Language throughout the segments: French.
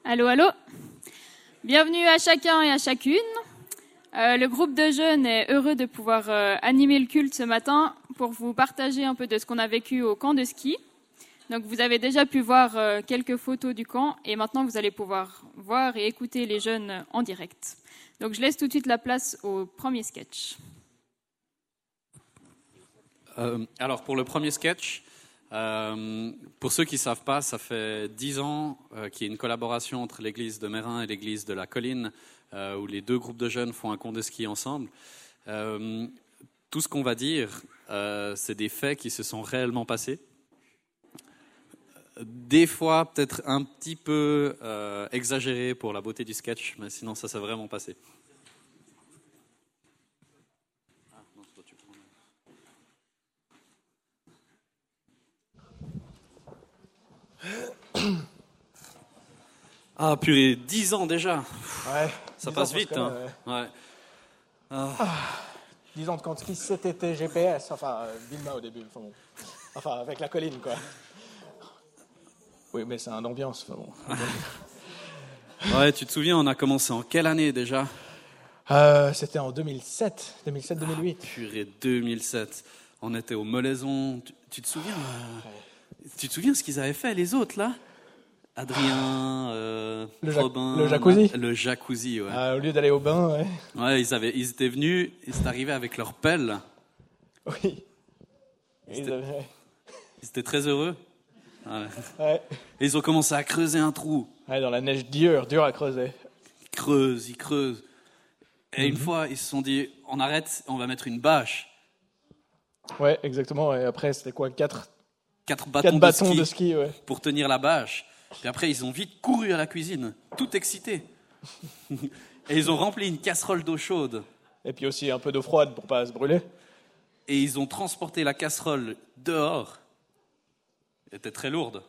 Allô, allô. Bienvenue à chacun et à chacune. Le groupe de jeunes est heureux de pouvoir animer le culte ce matin pour vous partager un peu de ce qu'on a vécu au camp de ski. Donc vous avez déjà pu voir quelques photos du camp et maintenant vous allez pouvoir voir et écouter les jeunes en direct. Donc je laisse tout de suite la place au premier sketch. Alors pour le premier sketch, pour ceux qui ne savent pas, ça fait 10 ans qu'il y a une collaboration entre l'église de Mérin et l'église de la Colline, où les deux groupes de jeunes font un camp de ski ensemble. Tout ce qu'on va dire, c'est des faits qui se sont réellement passés. Des fois, peut-être un petit peu exagéré pour la beauté du sketch, mais sinon ça s'est vraiment passé. Ah purée, 10 ans déjà. Ouais, ça passe vite. Hein. Ouais. 10 ans de camp de ski, cet été GPS, enfin Vilma au début, enfin avec la colline quoi. Oui, mais c'est une ambiance. Ouais, tu te souviens, on a commencé en quelle année déjà? C'était en 2007, 2008. Purée, 2007. On était au Molaison. Tu te souviens Tu te souviens ce qu'ils avaient fait les autres là? Adrien, Robin, le jacuzzi. Le jacuzzi, ouais. Au lieu d'aller au bain, ouais. Ouais, ils étaient venus, ils étaient arrivés avec leur pelle. Oui. Ils étaient très heureux. Ouais. Et ils ont commencé à creuser un trou. Ouais, dans la neige dur à creuser. Ils creusent. Et une fois, ils se sont dit, on arrête, on va mettre une bâche. Ouais, exactement. Et après, c'était quoi, 4 bâtons de ski, ouais. Pour tenir la bâche. Puis après, ils ont vite couru à la cuisine, tout excités. Et ils ont rempli une casserole d'eau chaude. Et puis aussi un peu d'eau froide pour pas se brûler. Et ils ont transporté la casserole dehors. Elle était très lourde.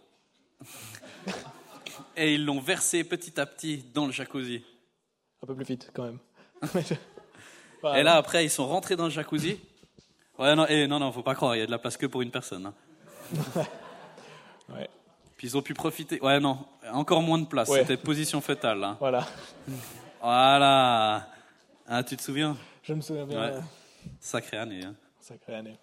Et ils l'ont versée petit à petit dans le jacuzzi. Un peu plus vite, quand même. Et là, après, ils sont rentrés dans le jacuzzi. Ouais, non, faut pas croire, il y a de la place que pour une personne. Hein. Ouais. Puis ils ont pu profiter. Ouais, non, encore moins de place. Ouais. C'était position fœtale. Hein. Voilà. Ah, tu te souviens? Je me souviens bien. Ouais. Sacrée année. Hein. Sacrée année.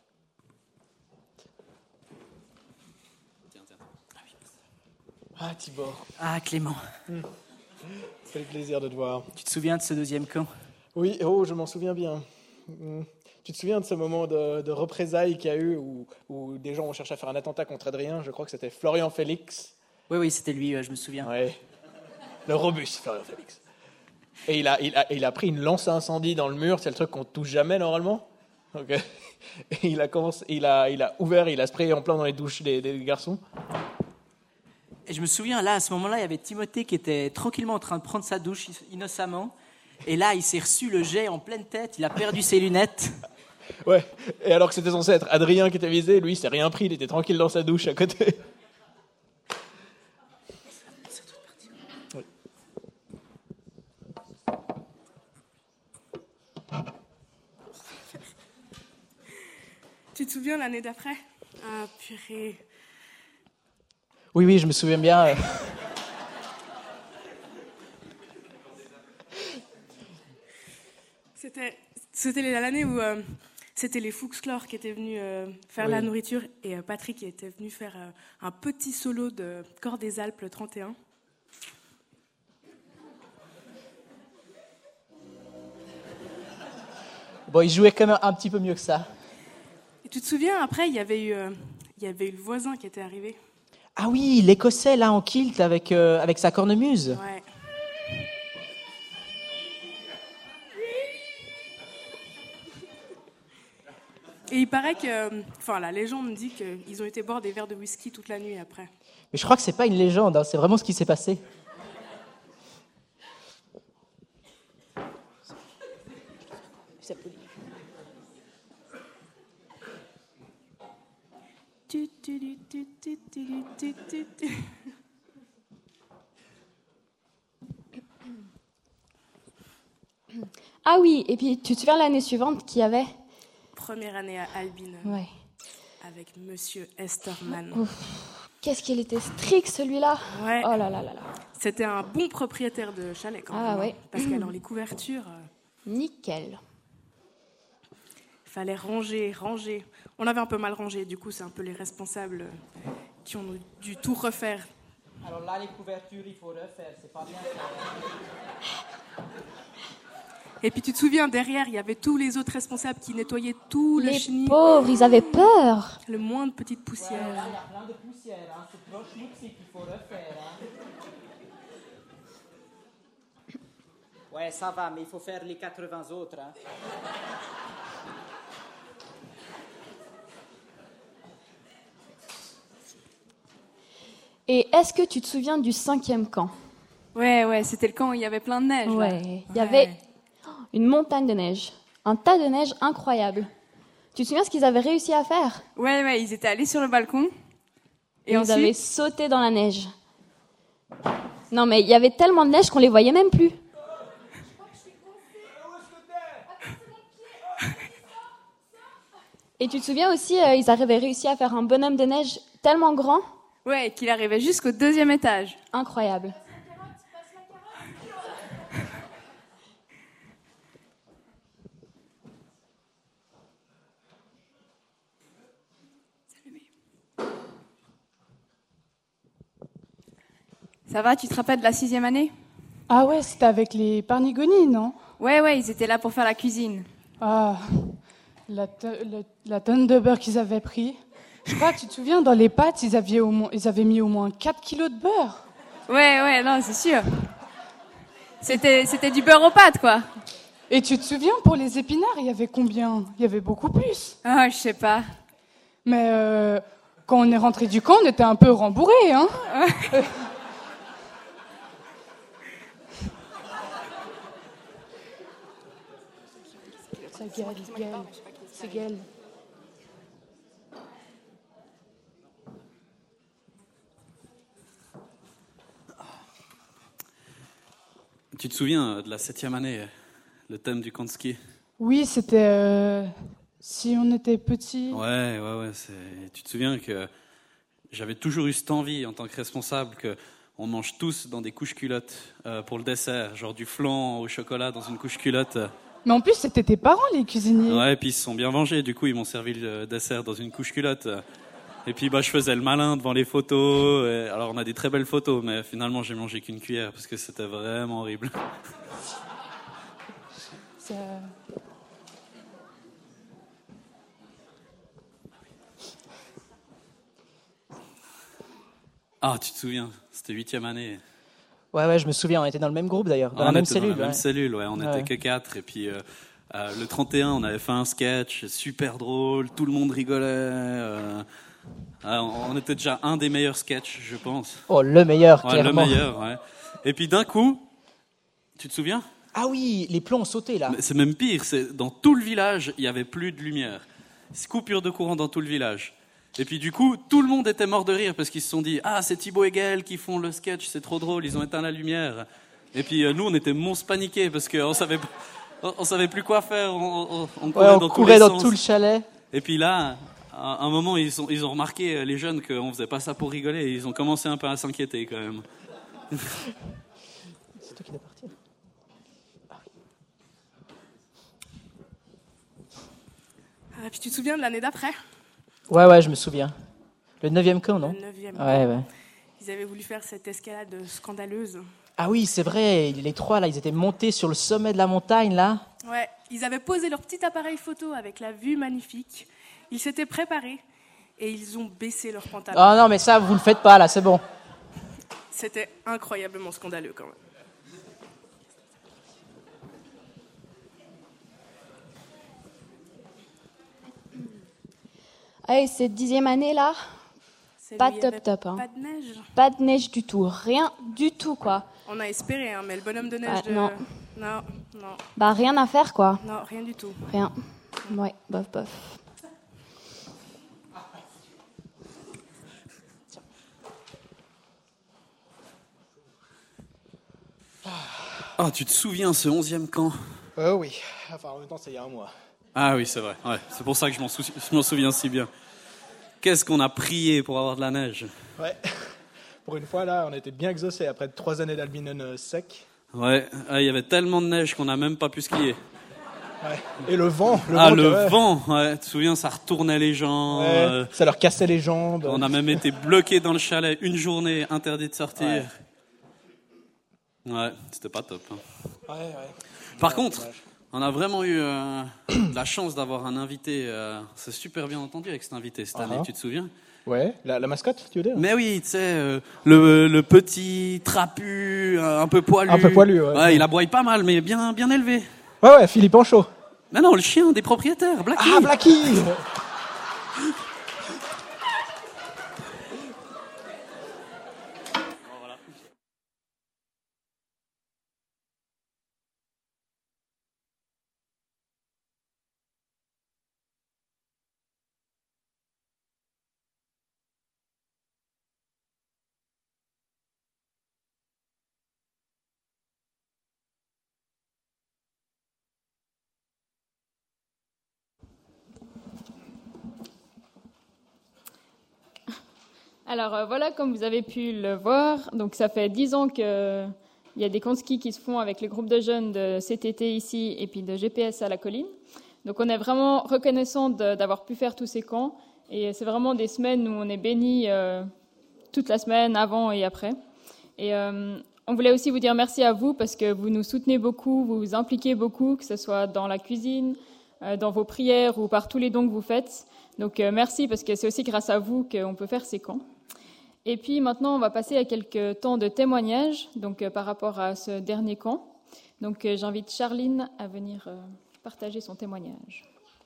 Tiens. Ah, Tibor. Ah, Clément. Ça fait plaisir de te voir. Tu te souviens de ce deuxième camp? Oui, je m'en souviens bien. Tu te souviens de ce moment de représailles qu'il y a eu où des gens ont cherché à faire un attentat contre Adrien? Je crois que c'était Florian Félix. Oui, c'était lui, je me souviens. Ouais. Le robuste Florian Félix. Et il a pris une lance à incendie dans le mur, c'est le truc qu'on ne touche jamais normalement. Donc, et il a ouvert, il a sprayé en plein dans les douches des garçons. Et je me souviens, là, à ce moment-là, il y avait Timothée qui était tranquillement en train de prendre sa douche, innocemment. Et là, il s'est reçu le jet en pleine tête, il a perdu ses lunettes. Ouais, et alors que c'était censé être Adrien qui était visé, lui, il s'est rien pris, il était tranquille dans sa douche à côté. Oui. Tu te souviens l'année d'après? Ah, purée. Oui, je me souviens bien. C'était l'année où c'était les Fuchsclore qui étaient venus faire la nourriture et Patrick était venu faire un petit solo de Corps des Alpes le 31. Bon, il jouait quand même un petit peu mieux que ça. Et tu te souviens, après, il y avait eu le voisin qui était arrivé. Ah oui, l'Écossais, là, en kilt, avec sa cornemuse. Ouais. Et il paraît que, la légende dit qu'ils ont été boire des verres de whisky toute la nuit après. Mais je crois que c'est pas une légende, hein, c'est vraiment ce qui s'est passé. Ah oui, et puis tu te souviens l'année suivante qu'il y avait? Première année à Albine. Ouais. Avec Monsieur Esterman. Ouf, qu'est-ce qu'il était strict celui-là. Ouais. Oh là là. C'était un bon propriétaire de chalet quand même. Ah ouais. Parce qu'alors les couvertures, Nickel. il fallait ranger. On avait un peu mal rangé, du coup c'est un peu les responsables qui ont dû tout refaire. Alors là, les couvertures, il faut refaire, c'est pas bien. Et puis tu te souviens, derrière, il y avait tous les autres responsables qui nettoyaient tout le Les chenil. pauvres, ils avaient peur. Le moins de petites poussières. Il y a plein de poussière, hein. C'est trop schmutzig qu'il faut refaire. Hein. Ouais, ça va, mais il faut faire les 80 autres. Hein. Et est-ce que tu te souviens du 5e camp? Ouais, c'était le camp où il y avait plein de neige. là. Ouais. Il y avait une montagne de neige. Un tas de neige incroyable. Tu te souviens ce qu'ils avaient réussi à faire? Ouais, ils étaient allés sur le balcon. Et Ils ensuite, avaient sauté dans la neige. Non, mais il y avait tellement de neige qu'on les voyait même plus. Et tu te souviens aussi, ils avaient réussi à faire un bonhomme de neige tellement grand, ouais, qu'il arrivait jusqu'au 2e étage. incroyable. Ça va, tu te rappelles de la 6e année? Ah ouais, c'était avec les Parnigoni, non? Ouais, ils étaient là pour faire la cuisine. Ah, la tonne de beurre qu'ils avaient pris. Je crois, tu te souviens, dans les pâtes, ils avaient mis au moins 4 kilos de beurre. Ouais, non, c'est sûr. C'était du beurre aux pâtes, quoi. Et tu te souviens, pour les épinards, il y avait combien? Il y avait beaucoup plus. Ah, je sais pas. Mais quand on est rentré du camp, on était un peu rembourrés, hein? C'est Gaël. Tu te souviens de la 7e année, le thème du camp de ski? Oui, c'était si on était petits. Ouais. Tu te souviens que j'avais toujours eu cette envie en tant que responsable qu'on mange tous dans des couches culottes pour le dessert, genre du flan au chocolat dans une couche culotte. Mais en plus, c'était tes parents, les cuisiniers. Ouais, puis ils se sont bien vengés. Du coup, ils m'ont servi le dessert dans une couche culotte. Et puis, je faisais le malin devant les photos. Et alors, on a des très belles photos, mais finalement, j'ai mangé qu'une cuillère parce que c'était vraiment horrible. Ah, tu te souviens, c'était 8e année. Ouais, je me souviens, on était dans le même groupe d'ailleurs, dans la même cellule. Dans la même cellule, ouais, on était que 4. Et puis, le 31, on avait fait un sketch super drôle, tout le monde rigolait. On était déjà un des meilleurs sketchs, je pense. Oh, le meilleur, Ouais, clairement. le meilleur, ouais. Et puis d'un coup, tu te souviens? Ah oui, les plombs ont sauté là. Mais c'est même pire, dans tout le village, il n'y avait plus de lumière. Coupure de courant dans tout le village. Et puis du coup, tout le monde était mort de rire parce qu'ils se sont dit « Ah, c'est Thibaut et Gaël qui font le sketch, c'est trop drôle, ils ont éteint la lumière. » Et puis nous, on était monstres paniqués parce qu'on savait plus quoi faire, on courait dans tout le chalet. Et puis là, à un moment, ils ont remarqué, les jeunes, qu'on faisait pas ça pour rigoler, et ils ont commencé un peu à s'inquiéter quand même. C'est toi qui dois partir. Ah, puis tu te souviens de l'année d'après? Ouais, je me souviens. Le 9e camp, non? Le 9e. Ouais. Ils avaient voulu faire cette escalade scandaleuse. Ah oui, c'est vrai, les 3 là, ils étaient montés sur le sommet de la montagne là. Ouais, ils avaient posé leur petit appareil photo avec la vue magnifique. Ils s'étaient préparés et ils ont baissé leurs pantalons. Ah non, mais ça, vous le faites pas là, c'est bon. C'était incroyablement scandaleux quand même. Allez, cette 10e année là, C'est pas lui, il y avait top. Hein. Pas de neige. Pas de neige du tout, rien du tout quoi. On a espéré, hein, mais le bonhomme de neige Ah, non. Non, Bah rien à faire quoi, non, rien du tout. rien. Ouais, bof. Ah, tu te souviens, ce 11e camp? Oui, enfin en même temps, c'est il y a un mois. Ah oui, c'est vrai. Ouais, c'est pour ça que je m'en souviens si bien. Qu'est-ce qu'on a prié pour avoir de la neige? Ouais. Pour une fois, là, on était bien exaucés après 3 années d'Albinon sec. Ouais, il y avait tellement de neige qu'on n'a même pas pu skier. Ouais. Et le vent. Le vent, ouais. Tu te souviens, ça retournait les gens. Ouais, ça leur cassait les jambes. On a même été bloqués dans le chalet une journée, interdit de sortir. Ouais, c'était pas top. Hein. Ouais. Par contre, on a vraiment eu la chance d'avoir un invité. C'est super bien entendu avec cet invité cette année, tu te souviens? Ouais, la mascotte, tu veux dire? Mais oui, tu sais, le petit trapu, un peu poilu. Un peu poilu, ouais. Ouais, il aboie pas mal, mais bien élevé. Ouais, Philippe Anchaud. Mais non, le chien des propriétaires, Blacky. Ah, Blacky! Alors voilà, comme vous avez pu le voir, donc ça fait 10 ans qu'il y a des camps de ski qui se font avec les groupes de jeunes de CTT ici et puis de GPS à la colline. Donc on est vraiment reconnaissant d'avoir pu faire tous ces camps et c'est vraiment des semaines où on est bénis toute la semaine, avant et après. Et on voulait aussi vous dire merci à vous parce que vous nous soutenez beaucoup, vous vous impliquez beaucoup, que ce soit dans la cuisine, dans vos prières ou par tous les dons que vous faites. Donc merci parce que c'est aussi grâce à vous qu'on peut faire ces camps. Et puis maintenant, on va passer à quelques temps de témoignages donc, par rapport à ce dernier camp. Donc j'invite Charline à venir partager son témoignage.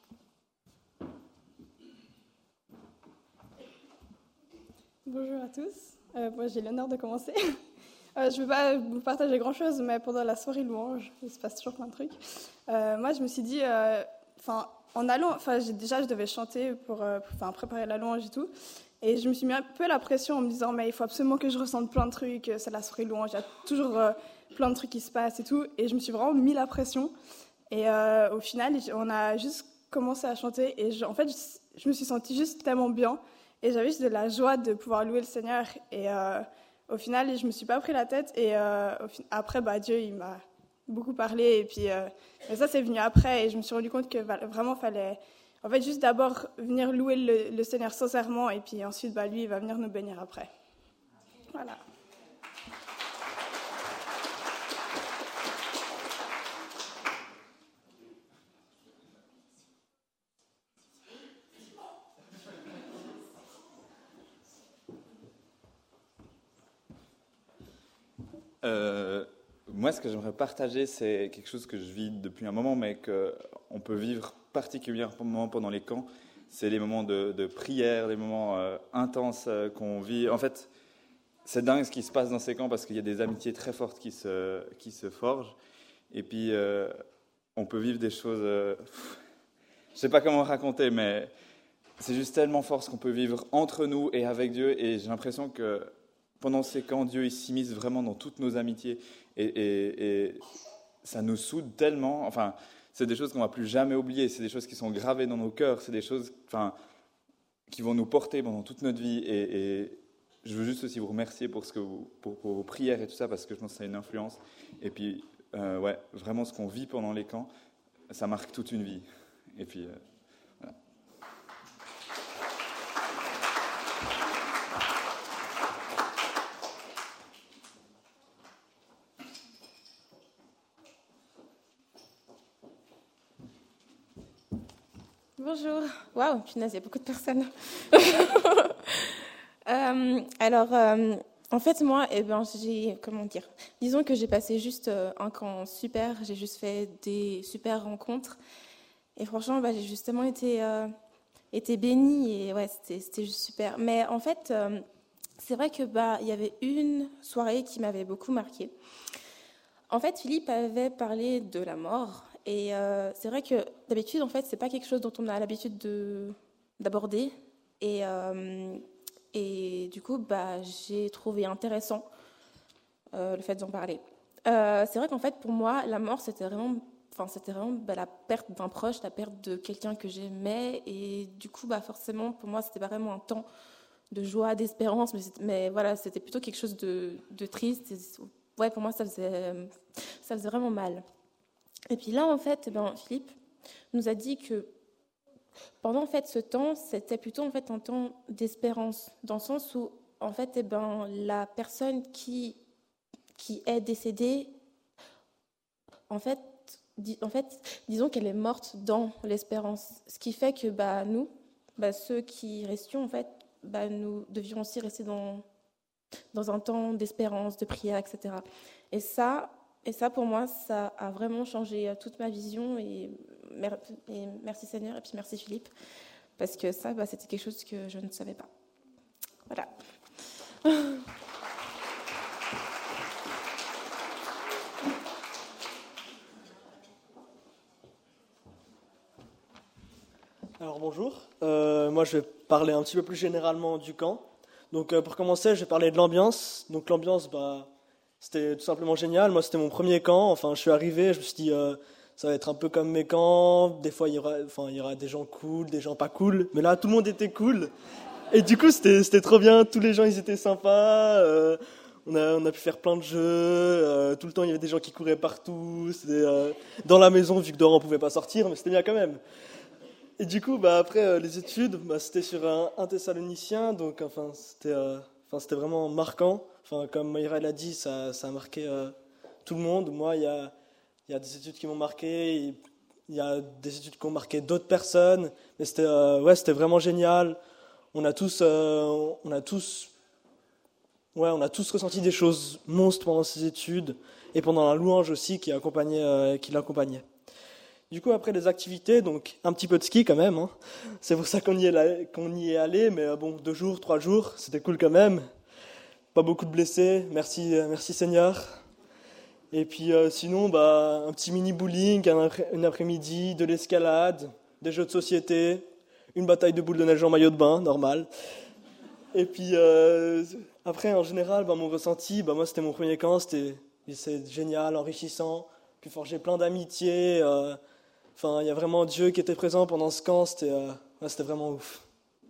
Bonjour à tous. Moi, j'ai l'honneur de commencer. Je ne vais pas vous partager grand-chose, mais pendant la soirée louange, il se passe toujours plein de trucs. Moi, je me suis dit, en allant, je devais chanter pour préparer la louange et tout. Et je me suis mis un peu la pression en me disant, mais il faut absolument que je ressente plein de trucs, c'est la soirée louange, il y a toujours plein de trucs qui se passent et tout. Et je me suis vraiment mis la pression. Et au final, on a juste commencé à chanter. Et je me suis sentie juste tellement bien. Et j'avais juste de la joie de pouvoir louer le Seigneur. Et au final, je ne me suis pas pris la tête. Et après, Dieu, il m'a beaucoup parlé. Et puis ça, c'est venu après. Et je me suis rendu compte que vraiment, fallait... En fait, juste d'abord venir louer le Seigneur sincèrement, et puis ensuite, lui, il va venir nous bénir après. Voilà. Moi, ce que j'aimerais partager, c'est quelque chose que je vis depuis un moment, mais qu'on peut vivre particulièrement pendant les camps. C'est les moments de prière, les moments intenses qu'on vit. En fait, c'est dingue ce qui se passe dans ces camps parce qu'il y a des amitiés très fortes qui se forgent. Et puis, on peut vivre des choses... je ne sais pas comment raconter, mais c'est juste tellement fort ce qu'on peut vivre entre nous et avec Dieu. Et j'ai l'impression que pendant ces camps, Dieu il s'immisce vraiment dans toutes nos amitiés. Et ça nous soude tellement. Enfin, c'est des choses qu'on ne va plus jamais oublier. C'est des choses qui sont gravées dans nos cœurs. C'est des choses qui vont nous porter pendant toute notre vie. Et je veux juste aussi vous remercier pour vos prières et tout ça, parce que je pense que ça a une influence. Et puis, vraiment, ce qu'on vit pendant les camps, ça marque toute une vie. Et puis, voilà. Bonjour. Waouh, punaise, il y a beaucoup de personnes. En fait, moi, disons que j'ai passé juste un camp super. J'ai juste fait des super rencontres. Et franchement, j'ai justement été bénie. Et ouais, c'était juste super. Mais en fait, c'est vrai que il y avait une soirée qui m'avait beaucoup marquée. En fait, Philippe avait parlé de la mort. Et c'est vrai que d'habitude, en fait, c'est pas quelque chose dont on a l'habitude d'aborder. Et du coup, j'ai trouvé intéressant le fait d'en parler. C'est vrai qu'en fait, pour moi, la mort, c'était vraiment la perte d'un proche, la perte de quelqu'un que j'aimais. Et du coup, forcément, pour moi, c'était pas vraiment un temps joie, d'espérance, mais voilà, c'était plutôt quelque chose de triste. Ouais, pour moi, ça faisait vraiment mal. Et puis là, en fait, Philippe nous a dit que pendant en fait ce temps, c'était plutôt en fait un temps d'espérance, dans le sens où en fait, la personne qui est décédée, en fait, disons qu'elle est morte dans l'espérance, ce qui fait que nous, ceux qui restions en fait, nous devions aussi rester dans un temps d'espérance, de prière, etc. Et ça, pour moi, ça a vraiment changé toute ma vision. Et merci Seigneur, et puis merci Philippe, parce que ça, c'était quelque chose que je ne savais pas. Voilà. Alors bonjour, moi je vais parler un petit peu plus généralement du camp. Donc pour commencer, je vais parler de l'ambiance. Donc l'ambiance, c'était tout simplement génial. Moi c'était mon premier camp, enfin je suis arrivé, je me suis dit ça va être un peu comme mes camps. Des fois il y aura des gens cool, des gens pas cool, mais là tout le monde était cool. Et du coup c'était trop bien, tous les gens ils étaient sympas. On a pu faire plein de jeux, tout le temps il y avait des gens qui couraient partout. C'était dans la maison vu que dehors on pouvait pas sortir, mais c'était bien quand même. Et du coup, après les études, c'était sur un Thessalonicien, donc c'était vraiment marquant. Enfin, comme Mayra l'a dit, ça a marqué tout le monde. Moi, il y a des études qui m'ont marqué, il y a des études qui ont marqué d'autres personnes, mais c'était vraiment génial. On a tous ressenti des choses monstres pendant ces études et pendant la louange aussi qui l'accompagnait. Du coup, après les activités, donc un petit peu de ski quand même. Hein. C'est pour ça qu'on y est allé, mais 2 jours, 3 jours, c'était cool quand même. Pas beaucoup de blessés, merci Seigneur. Et puis sinon, un petit mini bowling, un après-midi, de l'escalade, des jeux de société, une bataille de boules de neige en maillot de bain, normal. Et puis après, en général, mon ressenti, moi c'était mon premier camp, c'est génial, enrichissant, puis forger plein d'amitiés. Il y a vraiment Dieu qui était présent pendant ce camp, c'était vraiment ouf.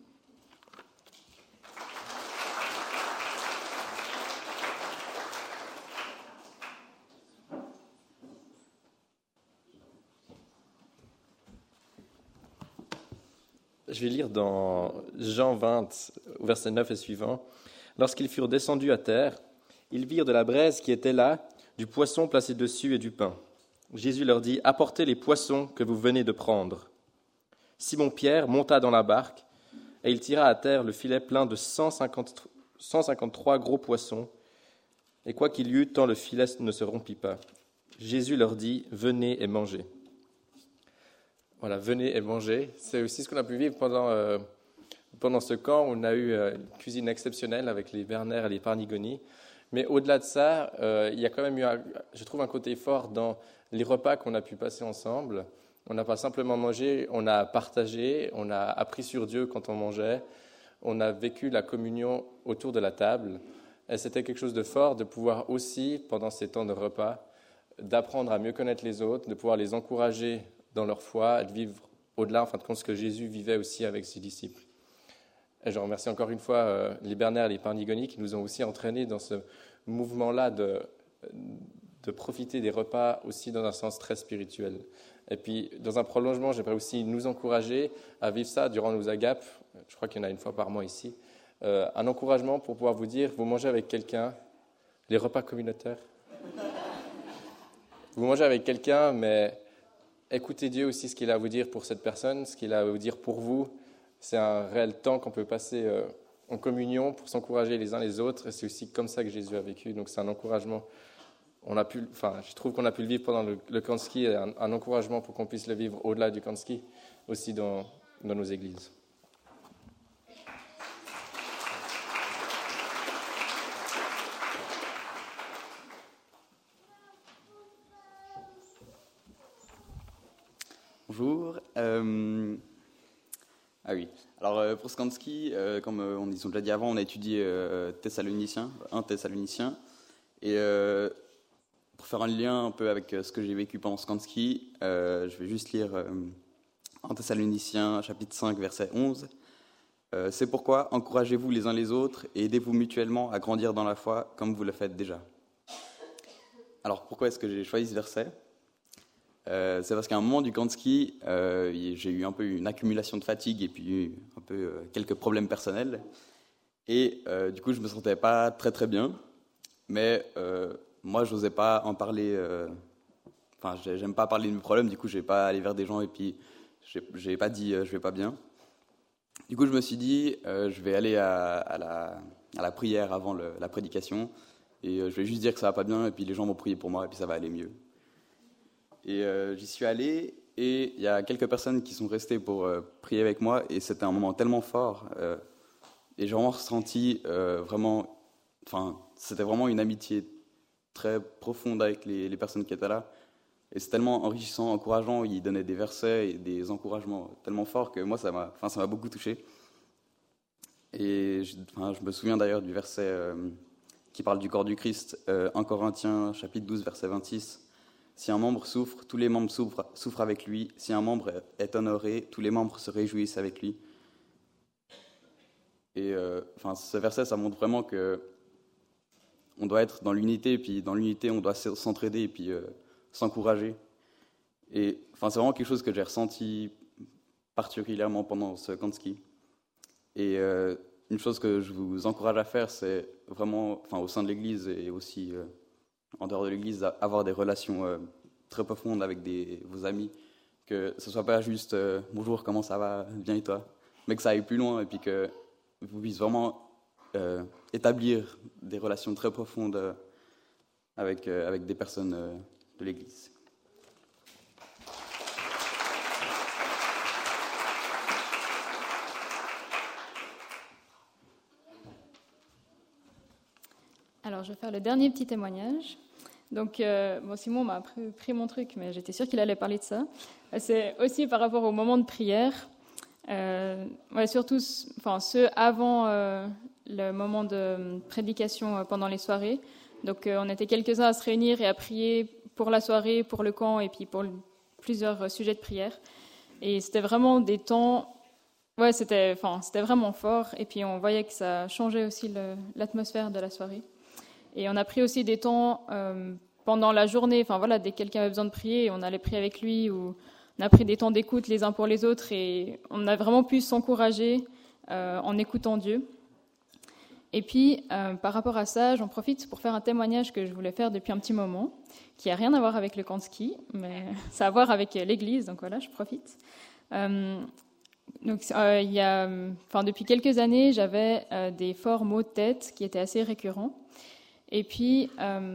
Je vais lire dans Jean 20, verset 9 et suivant. « Lorsqu'ils furent descendus à terre, ils virent de la braise qui était là, du poisson placé dessus et du pain. Jésus leur dit, « Apportez les poissons que vous venez de prendre. » Simon-Pierre monta dans la barque, et il tira à terre le filet plein de 153 gros poissons. Et quoi qu'il y eût, tant le filet ne se rompit pas. Jésus leur dit, « Venez et mangez. » Voilà, venez et mangez. C'est aussi ce qu'on a pu vivre pendant ce camp. On a eu une cuisine exceptionnelle avec les Werner et les Parnigoni. Mais au-delà de ça, il y a quand même eu, je trouve, un côté fort dans les repas qu'on a pu passer ensemble. On n'a pas simplement mangé, on a partagé, on a appris sur Dieu quand on mangeait, on a vécu la communion autour de la table. Et c'était quelque chose de fort de pouvoir aussi, pendant ces temps de repas, d'apprendre à mieux connaître les autres, de pouvoir les encourager dans leur foi, et de vivre au-delà, en fin de compte, ce que Jésus vivait aussi avec ses disciples. Et je remercie encore une fois les Bernard et les Parnigoni qui nous ont aussi entraînés dans ce mouvement-là de profiter des repas aussi dans un sens très spirituel. Et puis, dans un prolongement, j'aimerais aussi nous encourager à vivre ça durant nos agapes. Je crois qu'il y en a une fois par mois ici. Un encouragement pour pouvoir vous dire, vous mangez avec quelqu'un, les repas communautaires. Vous mangez avec quelqu'un, mais écoutez Dieu aussi ce qu'il a à vous dire pour cette personne, ce qu'il a à vous dire pour vous. C'est un réel temps qu'on peut passer en communion pour s'encourager les uns les autres. Et c'est aussi comme ça que Jésus a vécu. Donc c'est un encouragement. Je trouve qu'on a pu le vivre pendant le camp de ski, et un encouragement pour qu'on puisse le vivre au-delà du camp de ski, aussi dans nos églises. Bonjour. Ah oui. Alors pour ce camp de ski, comme ils ont déjà dit avant, on a étudié un Thessalonicien. Et pour faire un lien un peu avec ce que j'ai vécu pendant ce camp de ski, je vais juste lire 1 Thessaloniciens, chapitre 5, verset 11. C'est pourquoi encouragez-vous les uns les autres et aidez-vous mutuellement à grandir dans la foi comme vous le faites déjà. Alors pourquoi est-ce que j'ai choisi ce verset ? C'est parce qu'à un moment du camp de ski, j'ai eu un peu une accumulation de fatigue et puis un peu quelques problèmes personnels. Et du coup, je me sentais pas très très bien. Mais moi, je n'osais pas en parler. Enfin, j'aime pas parler de mes problèmes. Du coup, je vais pas aller vers des gens et puis j'ai pas dit je vais pas bien. Du coup, je me suis dit je vais aller à la prière avant la prédication et je vais juste dire que ça va pas bien et puis les gens vont prier pour moi et puis ça va aller mieux. Et j'y suis allé et il y a quelques personnes qui sont restées pour prier avec moi et c'était un moment tellement fort et j'ai vraiment ressenti vraiment, enfin, c'était vraiment une amitié très profonde avec les personnes qui étaient là et c'est tellement enrichissant, encourageant. Ils donnaient des versets et des encouragements tellement forts que moi ça m'a beaucoup touché. Et je me souviens d'ailleurs du verset qui parle du corps du Christ, 1 Corinthiens chapitre 12 verset 26. Si un membre souffre, tous les membres souffrent avec lui. Si un membre est honoré, tous les membres se réjouissent avec lui. Et ce verset, ça montre vraiment que on doit être dans l'unité, et puis dans l'unité, on doit s'entraider et puis s'encourager. Et c'est vraiment quelque chose que j'ai ressenti particulièrement pendant ce camp de ski. Et une chose que je vous encourage à faire, c'est vraiment, au sein de l'Église et aussi en dehors de l'Église, avoir des relations très profondes avec vos amis, que ce soit pas juste bonjour, comment ça va, bien et toi, mais que ça aille plus loin et puis que vous puissiez vraiment établir des relations très profondes avec des personnes de l'Église. Alors, je vais faire le dernier petit témoignage. Donc, Simon m'a pris mon truc, mais j'étais sûre qu'il allait parler de ça. C'est aussi par rapport au moment de prière. Surtout ceux avant le moment de prédication pendant les soirées. Donc, on était quelques-uns à se réunir et à prier pour la soirée, pour le camp et puis pour plusieurs sujets de prière. Et c'était vraiment des temps... c'était vraiment fort. Et puis, on voyait que ça changeait aussi l'atmosphère de la soirée. Et on a pris aussi des temps pendant la journée, dès que quelqu'un avait besoin de prier, on allait prier avec lui, ou on a pris des temps d'écoute les uns pour les autres, et on a vraiment pu s'encourager en écoutant Dieu. Et puis, par rapport à ça, j'en profite pour faire un témoignage que je voulais faire depuis un petit moment, qui n'a rien à voir avec le camp de ski, mais ça a à voir avec l'Église, donc voilà, je profite. Depuis quelques années, j'avais des forts maux de tête qui étaient assez récurrents. Et puis,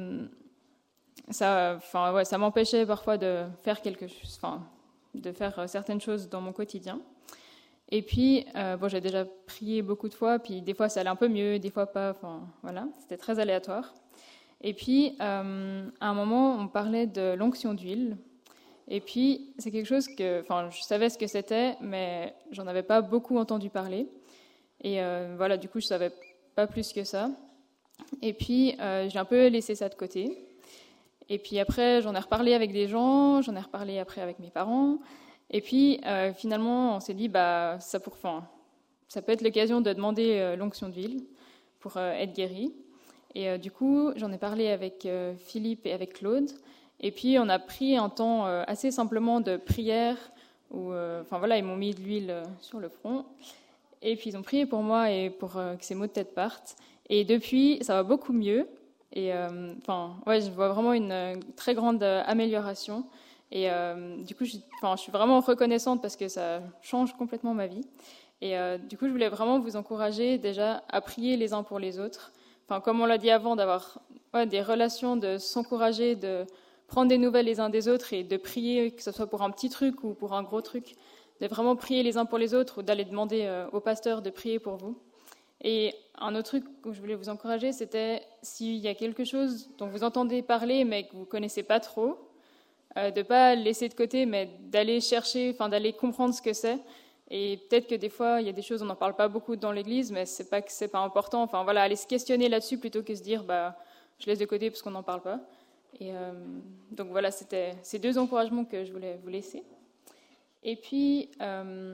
ça m'empêchait parfois de faire certaines choses dans mon quotidien. Et puis, j'ai déjà prié beaucoup de fois, puis des fois ça allait un peu mieux, des fois pas. C'était très aléatoire. Et puis, à un moment, on parlait de l'onction d'huile. Et puis, c'est quelque chose que, je savais ce que c'était, mais j'en avais pas beaucoup entendu parler. Et du coup, je savais pas plus que ça. Et puis, j'ai un peu laissé ça de côté. Et puis après, j'en ai reparlé avec des gens, j'en ai reparlé après avec mes parents. Et puis, finalement, on s'est dit, ça peut être l'occasion de demander l'onction d'huile pour être guéri. Et du coup, j'en ai parlé avec Philippe et avec Claude. Et puis, on a pris un temps assez simplement de prière où, ils m'ont mis de l'huile sur le front. Et puis, ils ont prié pour moi et pour que ces maux de tête partent. Et depuis, ça va beaucoup mieux. Et je vois vraiment une très grande amélioration. Et du coup, je suis vraiment reconnaissante parce que ça change complètement ma vie. Et du coup, je voulais vraiment vous encourager déjà à prier les uns pour les autres. Comme on l'a dit avant, d'avoir des relations, de s'encourager, de prendre des nouvelles les uns des autres et de prier, que ce soit pour un petit truc ou pour un gros truc, de vraiment prier les uns pour les autres ou d'aller demander au pasteur de prier pour vous. Et un autre truc où je voulais vous encourager, c'était s'il y a quelque chose dont vous entendez parler mais que vous ne connaissez pas trop, de ne pas laisser de côté, mais d'aller chercher, d'aller comprendre ce que c'est. Et peut-être que des fois, il y a des choses, on n'en parle pas beaucoup dans l'Église, mais c'est pas que c'est pas important. Aller se questionner là-dessus plutôt que se dire, je laisse de côté parce qu'on n'en parle pas. Et donc voilà, c'était ces deux encouragements que je voulais vous laisser. Et puis,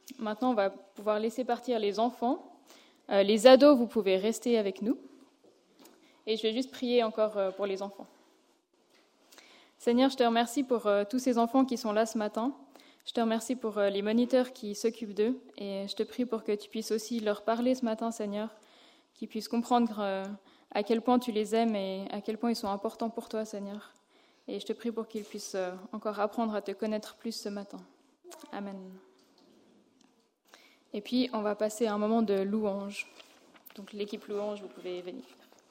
Maintenant, on va pouvoir laisser partir les enfants. Les ados, vous pouvez rester avec nous. Et je vais juste prier encore pour les enfants. Seigneur, je te remercie pour tous ces enfants qui sont là ce matin. Je te remercie pour les moniteurs qui s'occupent d'eux. Et je te prie pour que tu puisses aussi leur parler ce matin, Seigneur, qu'ils puissent comprendre à quel point tu les aimes et à quel point ils sont importants pour toi, Seigneur. Et je te prie pour qu'ils puissent encore apprendre à te connaître plus ce matin. Amen. Et puis, on va passer à un moment de louange. Donc, l'équipe louange, vous pouvez venir.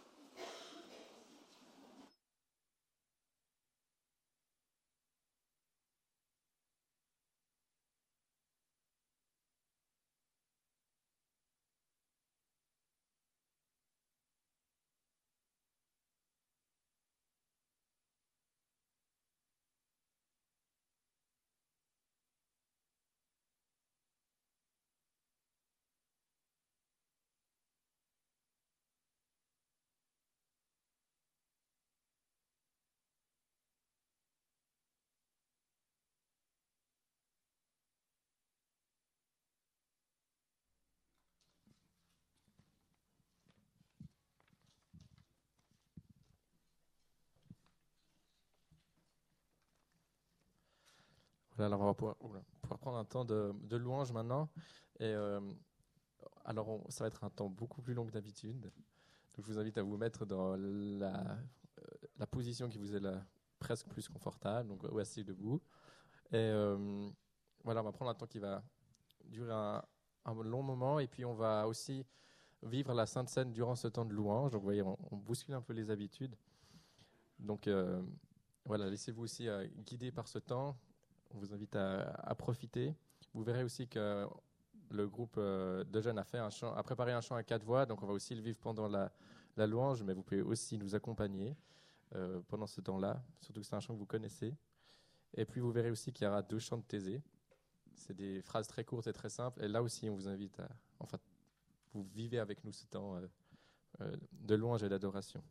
Voilà, alors on va pouvoir prendre un temps de louange maintenant. Et alors, ça va être un temps beaucoup plus long que d'habitude. Donc, je vous invite à vous mettre dans la position qui vous est presque plus confortable, donc ou assis debout. Et voilà, on va prendre un temps qui va durer un long moment. Et puis, on va aussi vivre la Sainte Seine durant ce temps de louange. Donc, vous voyez, on bouscule un peu les habitudes. Donc, voilà, laissez-vous aussi guider par ce temps. On vous invite à profiter. Vous verrez aussi que le groupe de jeunes a préparé un chant à 4 voix, donc on va aussi le vivre pendant la louange, mais vous pouvez aussi nous accompagner pendant ce temps-là, surtout que c'est un chant que vous connaissez. Et puis vous verrez aussi qu'il y aura 2 chants de Thésée. C'est des phrases très courtes et très simples, et là aussi on vous invite vous vivez avec nous ce temps de louange et d'adoration.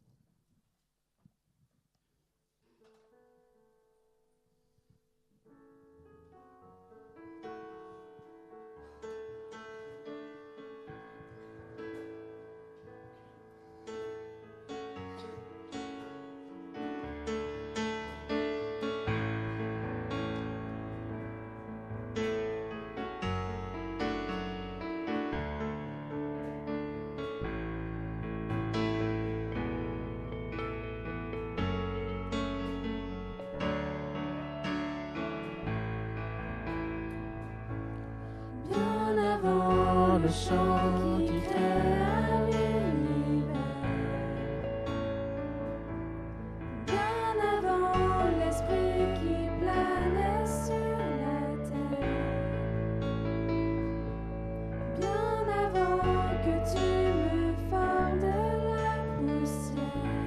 Le chant qui créa l'univers, bien avant l'esprit qui planait sur la terre, bien avant que tu me formes de la poussière.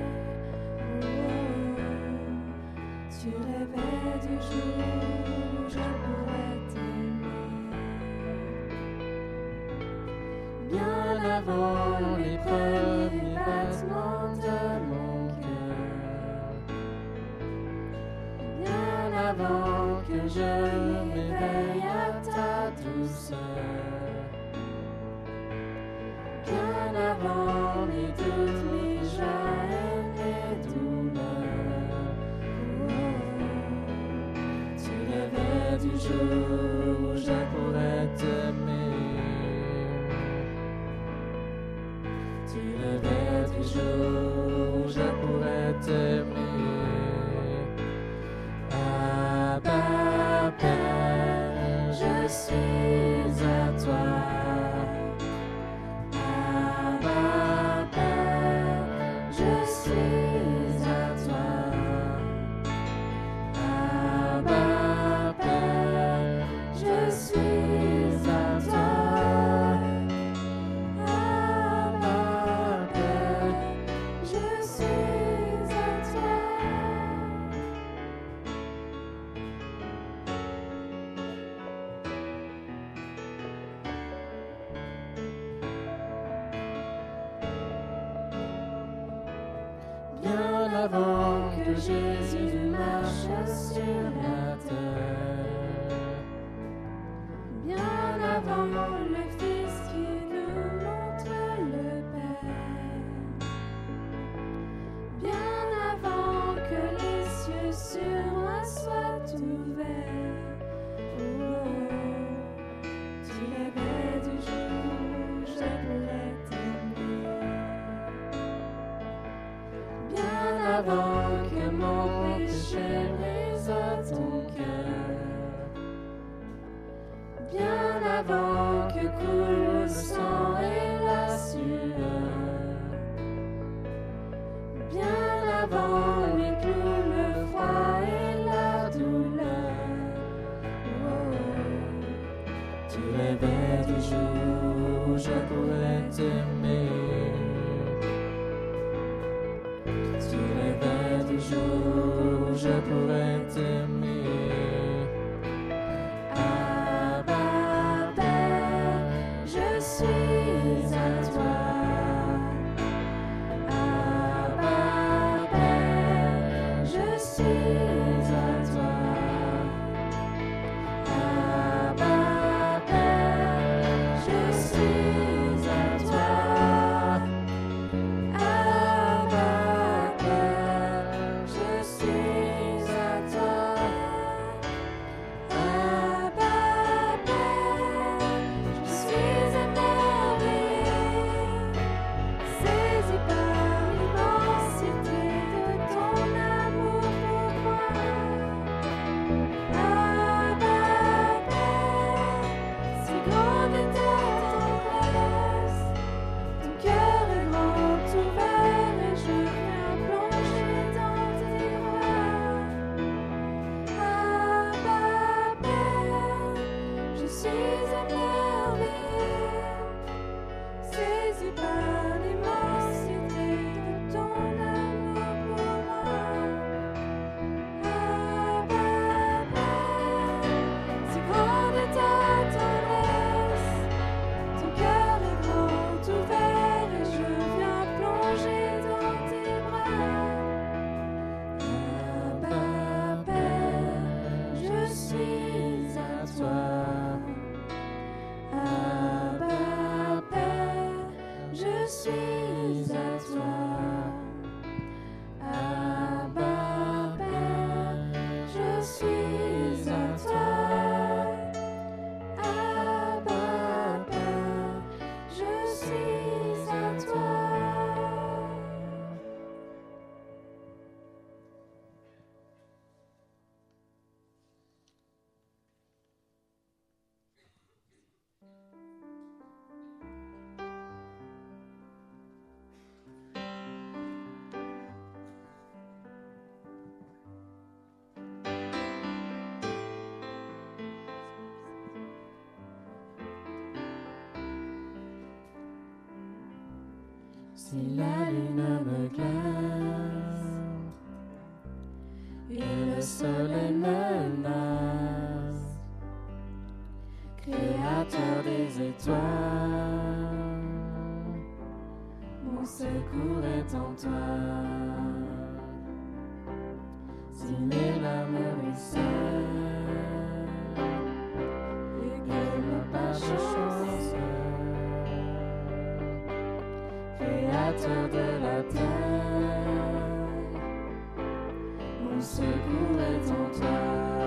Tu rêvais du jour où je pourrais t'aimer. Bien avant les premiers battements de mon cœur, bien avant que je me réveille à ta douceur, bien avant mes doutes, mes joies et mes douleurs. Tu rêvais du jour où je pourrais t'aimer. Tu rêvais du jour où je pourrais t'aimer. Abba, Père, je suis à toi. Abba, Père, je suis à toi. Abba, Père, je suis à toi. Bien avant que Jésus marche sur la terre, bien avant le Fils qui nous montre le Père, bien avant que les cieux sur moi soient ouverts. Du lever du jour, je pourrais t'aimer, bien avant que mon péché brise ton cœur, bien avant que coule le sang et la sueur, bien avant les clous, le froid et la douleur. Du lever du jour, je pourrais t'aimer. Du lever du jour, je pourrais t'aimer. Abba, Père, je suis à toi. Abba, Père, je suis à toi. Abba, Père, je suis à toi. Abba, Père, je suis à toi. Abba, Père, je suis émerveillé, saisi par l'immensité de ton amour pour moi. Abba, Père, si grande est ta tendresse, ton cœur est grand ouvert et je viens plonger dans tes bras. Abba, Père, je suis émerveillé, saisi par l'immensité de ton amour pour moi. Abba, Père, si grande est ta tendresse, ton cœur est grand ouvert et je viens plonger dans tes bras. Abba, Père, je suis à toi. Abba, Père, je suis à toi. Abba, Père, je suis à toi. Abba, Père, je suis à toi. Si la lune me glace et le soleil menace, Créateur des étoiles, mon secours est en toi. Si mes larmes ruissellent et que mon pas chance, Créateur de la terre, mon secours est en toi.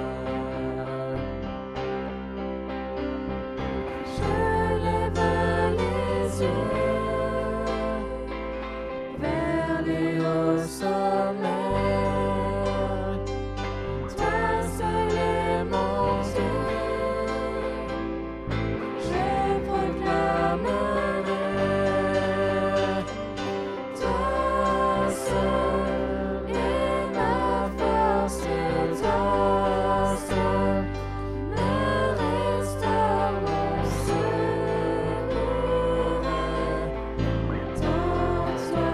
Je lève les yeux vers les hauts sommets. Toi seul est mon Dieu, je proclamerai. Toi seul est ma force, toi seul me restaure mon secours est en toi.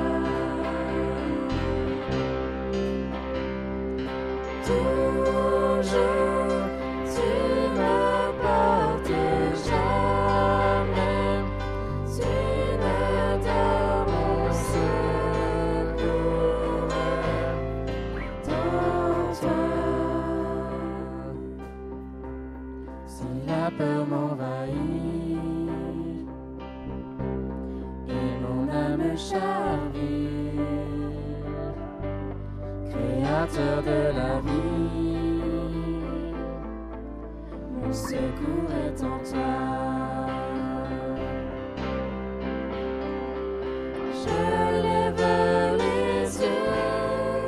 Toujours tu me portes, jamais tu ne dors, mon secours est en toi. Si la peur m'envahit créateur de la vie. Mon secours est en toi. Je lève les yeux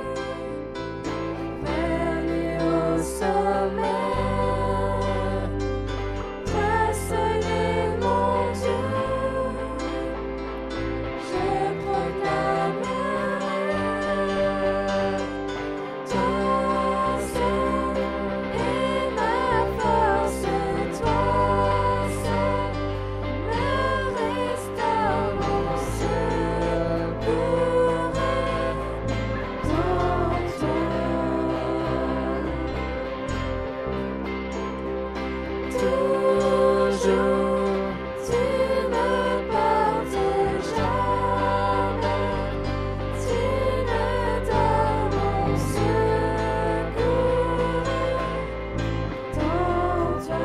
vers lui au sommet. Toi seul est mon Dieu. Je proclamerai. Toi seul est ma force. Toi seul me restaure mon secours est en toi. Toujours, tu me portes jamais. Tu me donnes mon secours est en toi.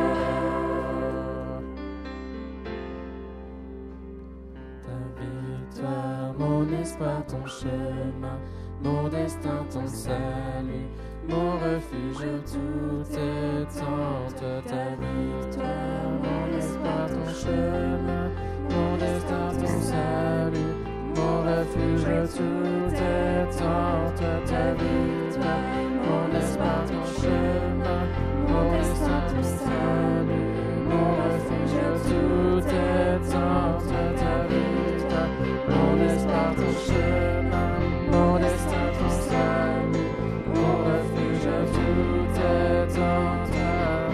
Ta victoire, mon espoir, ton chemin, mon destin, ton salut, mon refuge où tout est en toi. Ta victoire, mon espoir, ton chemin, mon destin, ton salut, mon refuge où tout est en toi. Ta victoire, mon espoir, ton chemin, mon destin, ton salut, mon refuge où tout est en toi. Ta victoire, mon espoir, ton chemin, mon destin, ton salut, mon refuge où tout est en toi.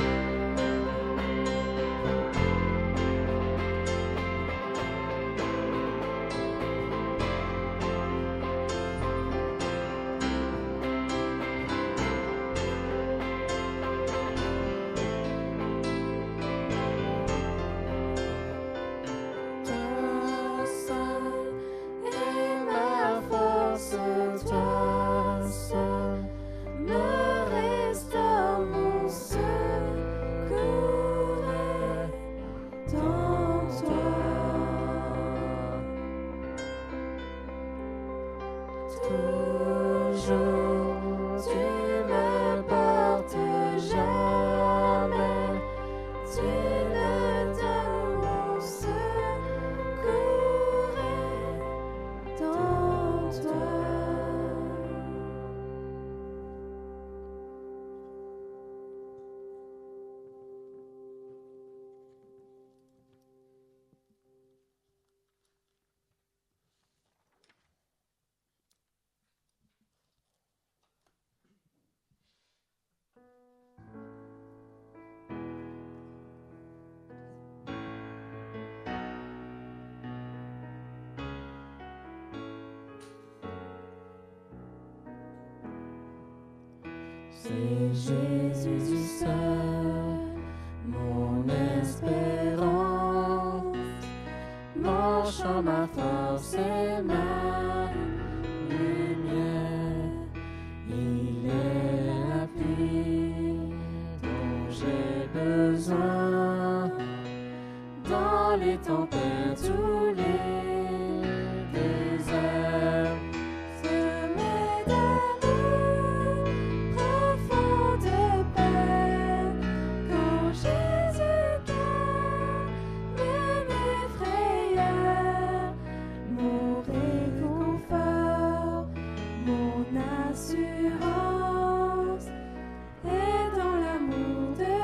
Toi seul est ma force, toi seul me restaure mon secours est en toi. Toujours, tu me portes jamais. Tu me donnes mon secours est en toi. C'est Jésus seul, mon espérance, mon chant, ma force et ma lumière. Il est l'appui dont j'ai besoin dans les tempêtes ou les déserts. Semé d'amour, profond de paix, quand Jésus calme mes frayeurs, mon réconfort, mon assurance est dans l'amour de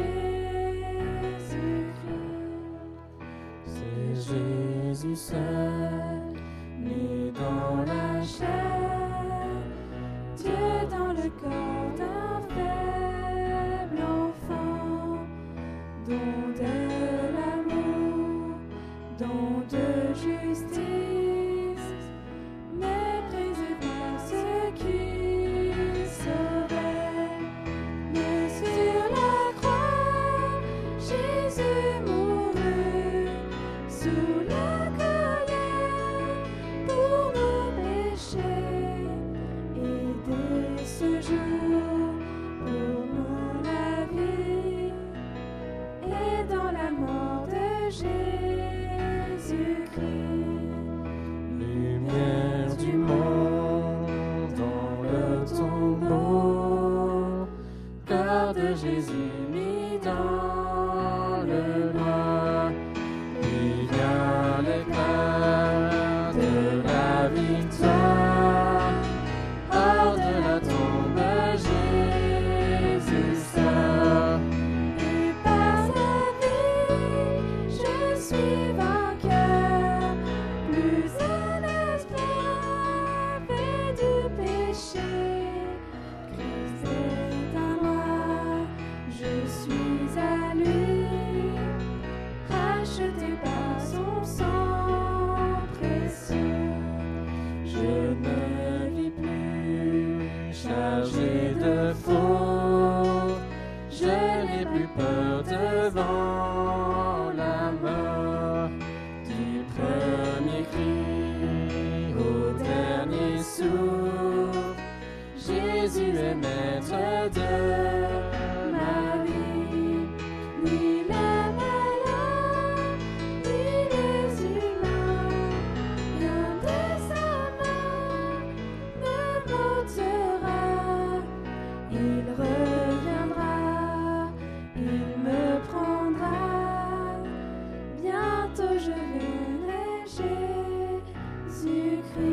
Jésus-Christ. C'est Jésus seul, né dans la chair, Dieu dans le corps d'un faible enfant, don de l'amour, don de justice, méprisé par ceux qui sauraient. Mais sur la croix, Jésus mourut sous la colère corps de Jésus mis dans le bois. Puis vient l'éclat de la victoire. Hors de la tombe, Jésus sort. Et par sa vie, je suis vainqueur. Plus un esclave et du péché. Christ est à moi, je suis à lui, racheté par son sang précieux. Je ne vis plus chargé de faute, je n'ai plus peur devant la mort. Du premier cri au dernier souffle, Jésus est maître de ma vie. Ni les malades, ni les humains, rien de sa main ne m'ôtera. Il reviendra, il me prendra. Bientôt je verrai Jésus-Christ.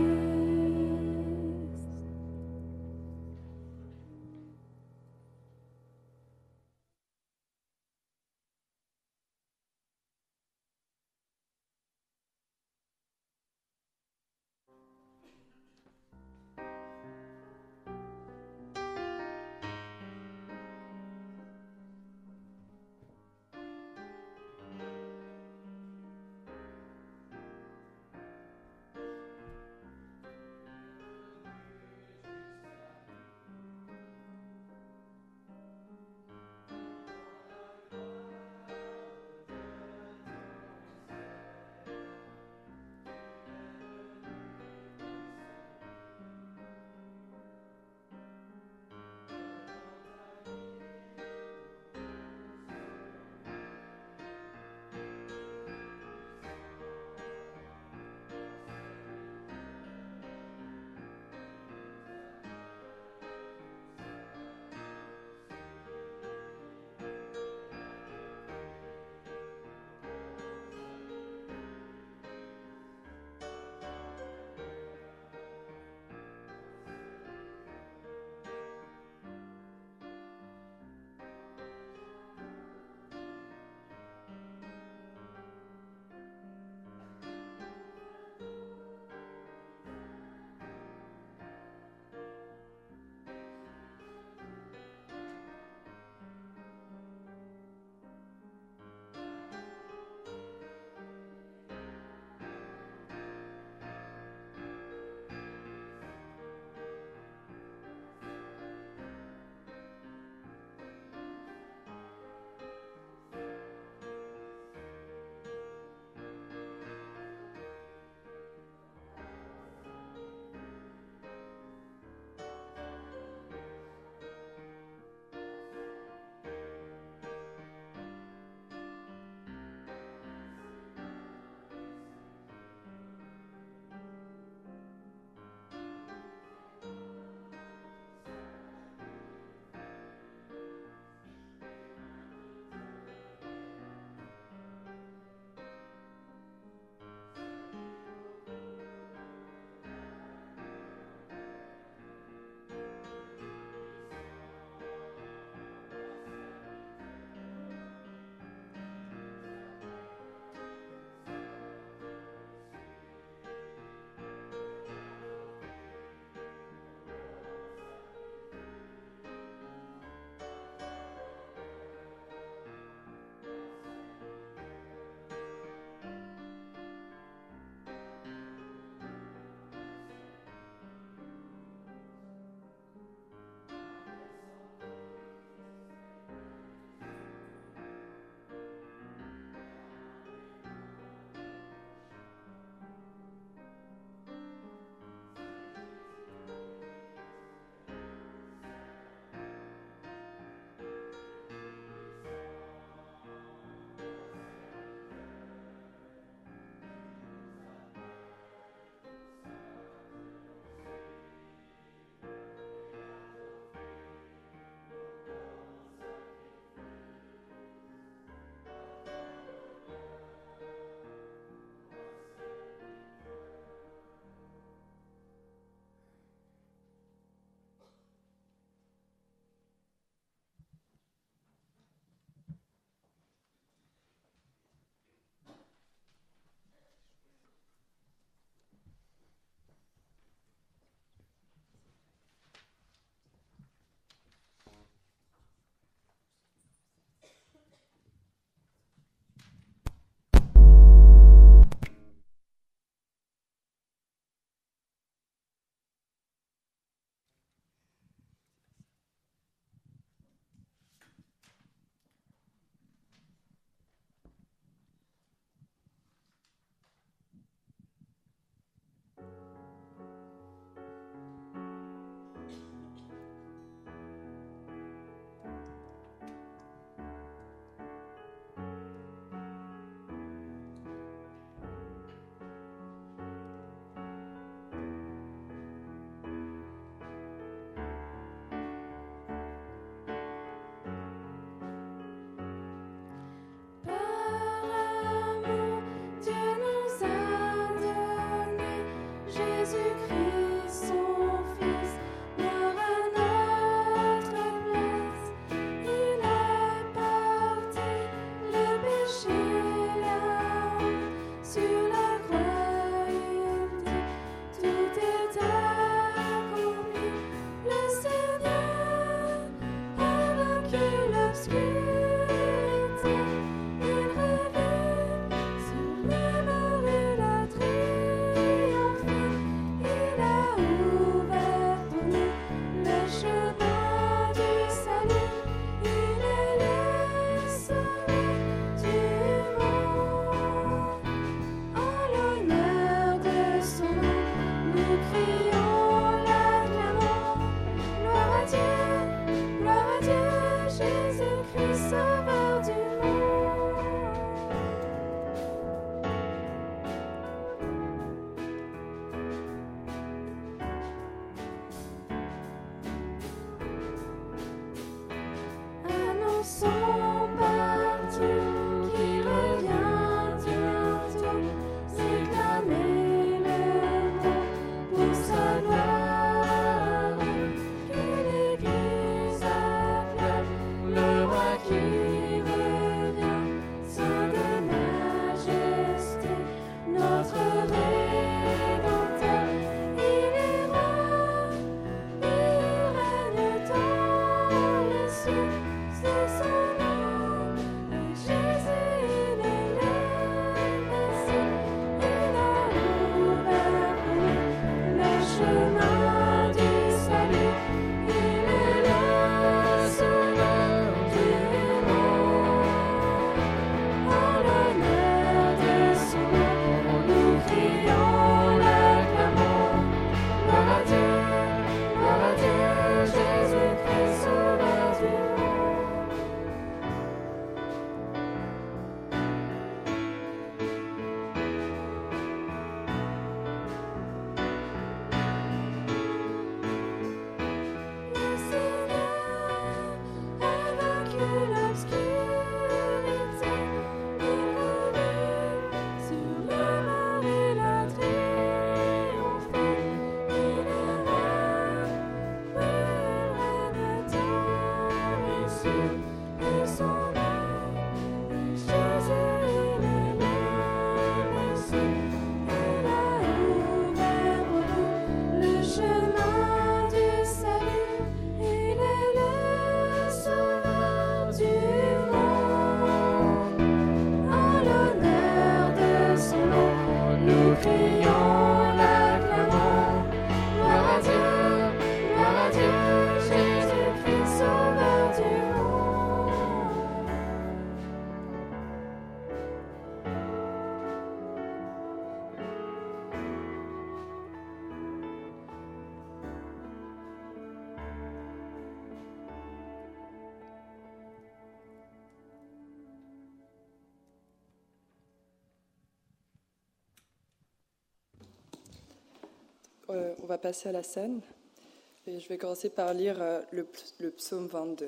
on va passer à la scène. Et je vais commencer par lire le psaume 22.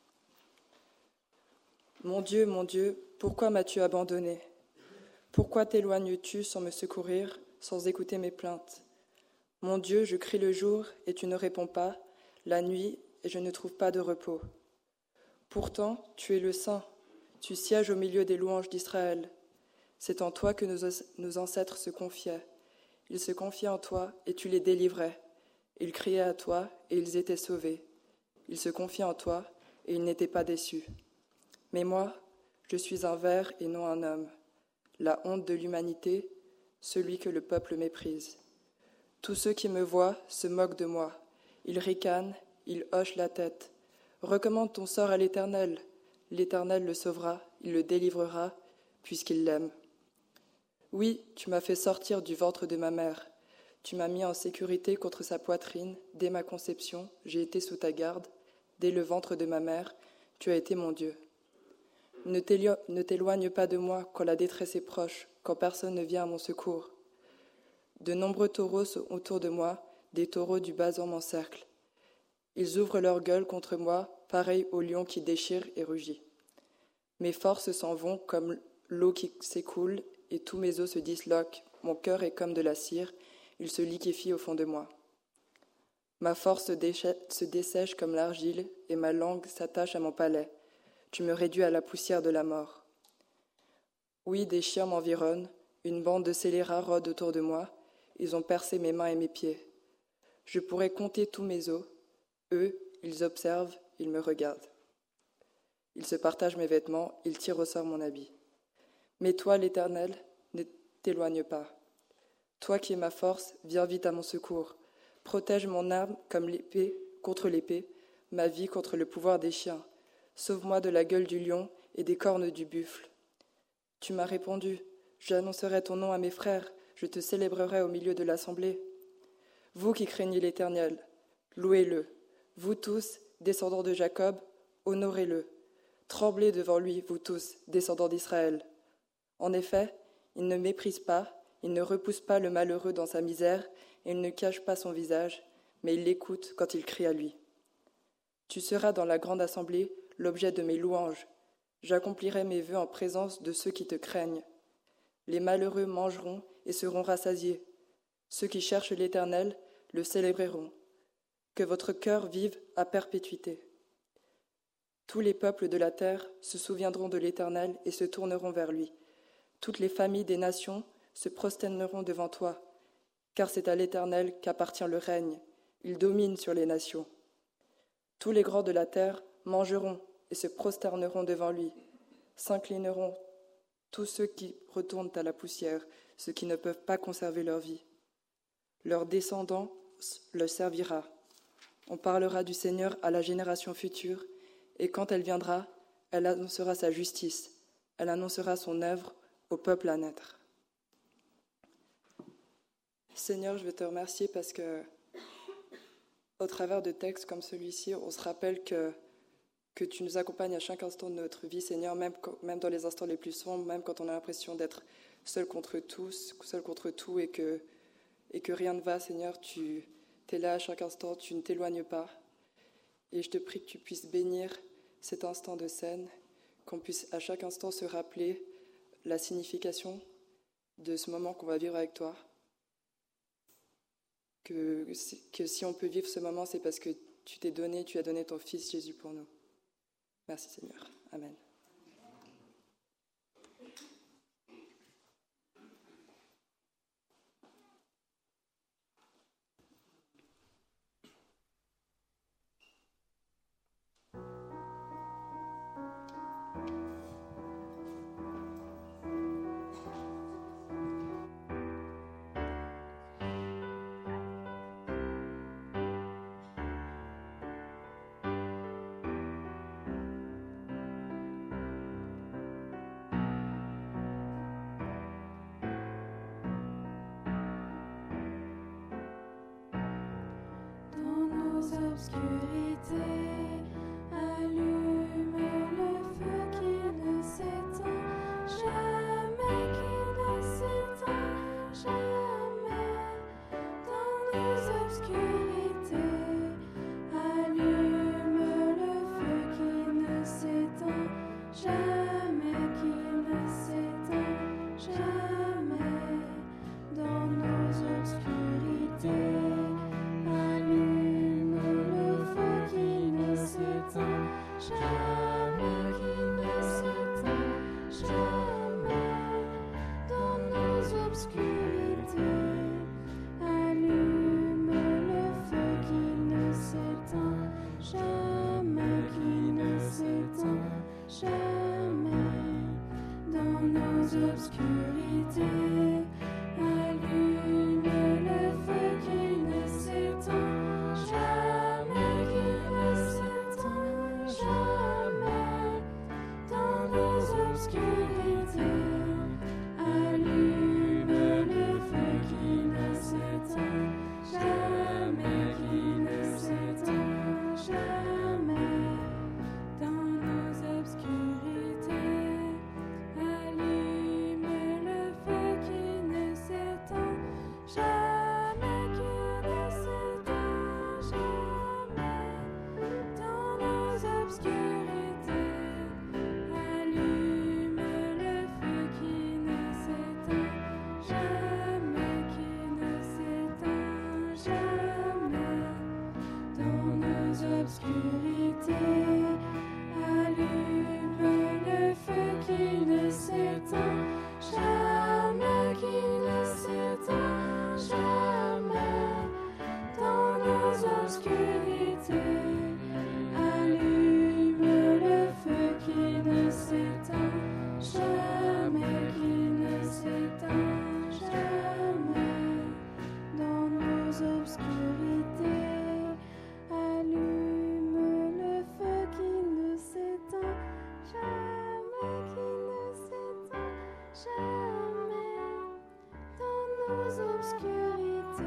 Mon Dieu, pourquoi m'as-tu abandonné? Pourquoi t'éloignes-tu sans me secourir, sans écouter mes plaintes? Mon Dieu, je crie le jour et tu ne réponds pas, la nuit et je ne trouve pas de repos. Pourtant, tu es le Saint, tu sièges au milieu des louanges d'Israël. C'est en toi que nos ancêtres se confiaient. Ils se confiaient en toi et tu les délivrais. Ils criaient à toi et ils étaient sauvés. Ils se confiaient en toi et ils n'étaient pas déçus. Mais moi, je suis un ver et non un homme, la honte de l'humanité, celui que le peuple méprise. Tous ceux qui me voient se moquent de moi. Ils ricanent, ils hochent la tête. Recommande ton sort à l'Éternel. L'Éternel le sauvera, il le délivrera, puisqu'il l'aime. Oui, tu m'as fait sortir du ventre de ma mère. Tu m'as mis en sécurité contre sa poitrine. Dès ma conception, j'ai été sous ta garde. Dès le ventre de ma mère, tu as été mon Dieu. Ne t'éloigne pas de moi quand la détresse est proche, quand personne ne vient à mon secours. De nombreux taureaux sont autour de moi, des taureaux du Basan m'encerclent. Ils ouvrent leur gueule contre moi, pareil au lion qui déchire et rugit. Mes forces s'en vont comme l'eau qui s'écoule, et tous mes os se disloquent. Mon cœur est comme de la cire, il se liquéfie au fond de moi. Ma force se dessèche comme l'argile, et ma langue s'attache à mon palais. Tu me réduis à la poussière de la mort. Oui, des chiens m'environnent, une bande de scélérats rôde autour de moi, ils ont percé mes mains et mes pieds. Je pourrais compter tous mes os. Eux, ils observent, ils me regardent. Ils se partagent mes vêtements, ils tirent au sort mon habit. Mais toi, l'Éternel, ne t'éloigne pas. Toi qui es ma force, viens vite à mon secours. Protège mon âme comme l'épée contre l'épée, ma vie contre le pouvoir des chiens. Sauve-moi de la gueule du lion et des cornes du buffle. Tu m'as répondu, j'annoncerai ton nom à mes frères, je te célébrerai au milieu de l'assemblée. Vous qui craignez l'Éternel, louez-le. Vous tous, descendants de Jacob, honorez-le. Tremblez devant lui, vous tous, descendants d'Israël. En effet, il ne méprise pas, il ne repousse pas le malheureux dans sa misère, et il ne cache pas son visage, mais il l'écoute quand il crie à lui. Tu seras dans la grande assemblée l'objet de mes louanges. J'accomplirai mes vœux en présence de ceux qui te craignent. Les malheureux mangeront et seront rassasiés. Ceux qui cherchent l'Éternel le célébreront. Que votre cœur vive à perpétuité. Tous les peuples de la terre se souviendront de l'Éternel et se tourneront vers lui. Toutes les familles des nations se prosterneront devant toi, car c'est à l'Éternel qu'appartient le règne. Il domine sur les nations. Tous les grands de la terre mangeront et se prosterneront devant lui. S'inclineront tous ceux qui retournent à la poussière, ceux qui ne peuvent pas conserver leur vie. Leur descendant le servira. On parlera du Seigneur à la génération future, et quand elle viendra, elle annoncera sa justice, elle annoncera son œuvre au peuple à naître. Seigneur, je veux te remercier parce que, au travers de textes comme celui-ci, on se rappelle que tu nous accompagnes à chaque instant de notre vie, Seigneur, même dans les instants les plus sombres, même quand on a l'impression d'être seul contre tout et que rien ne va, Seigneur, tu es là à chaque instant, tu ne t'éloignes pas. Et je te prie que tu puisses bénir cet instant de scène, qu'on puisse à chaque instant se rappeler la signification de ce moment qu'on va vivre avec toi. Que si on peut vivre ce moment, c'est parce que tu as donné ton Fils Jésus pour nous. Merci Seigneur. Amen. Obscurité, allume le feu qui ne s'éteint jamais, qui ne s'éteint jamais. Dans nos nos obscurités. Allume le feu qui ne s'éteint jamais, qui ne s'éteint jamais dans nos obscurités. Allume le feu qui ne s'éteint jamais, qui ne s'éteint jamais dans nos obscurités. Allume le feu qui ne s'éteint jamais, qui ne s'éteint jamais dans nos obscurités.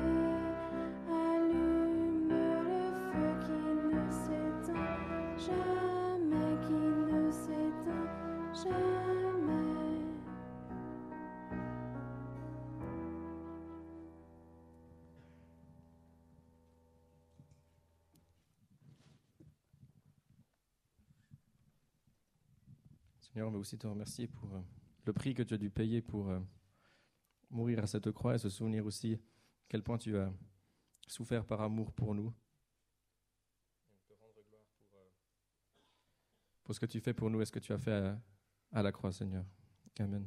Allume le feu qui ne s'éteint jamais, qui ne s'éteint jamais. Seigneur, on veut aussi te remercier pour le prix que tu as dû payer pour mourir à cette croix et se souvenir aussi à quel point tu as souffert par amour pour nous. Te rendre gloire pour ce que tu fais pour nous et ce que tu as fait à la croix, Seigneur. Amen.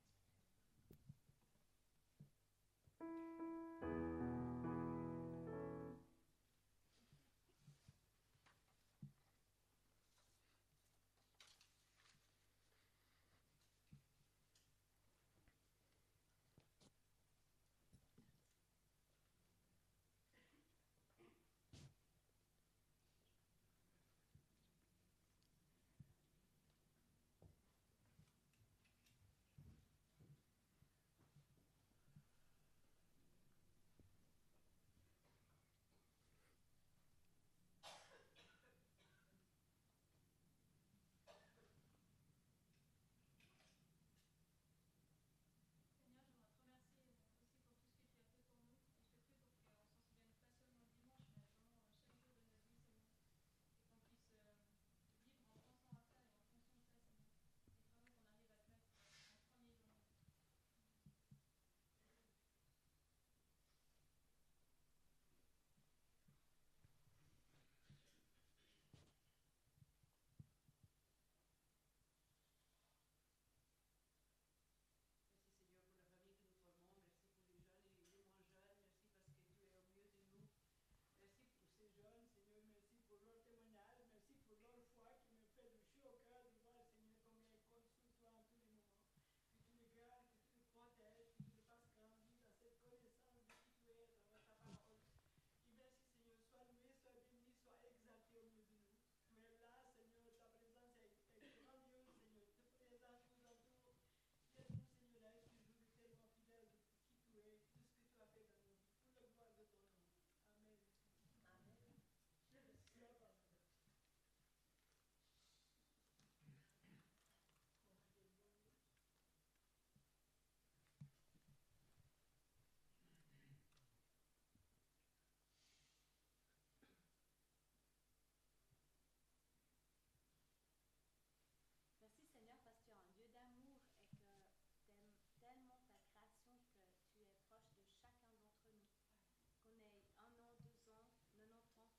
Merci Seigneur parce que tu es un Dieu d'amour et que tu aimes tellement ta création que tu es proche de chacun d'entre nous. Qu'on ait 1 an, 2 ans, 90 ans.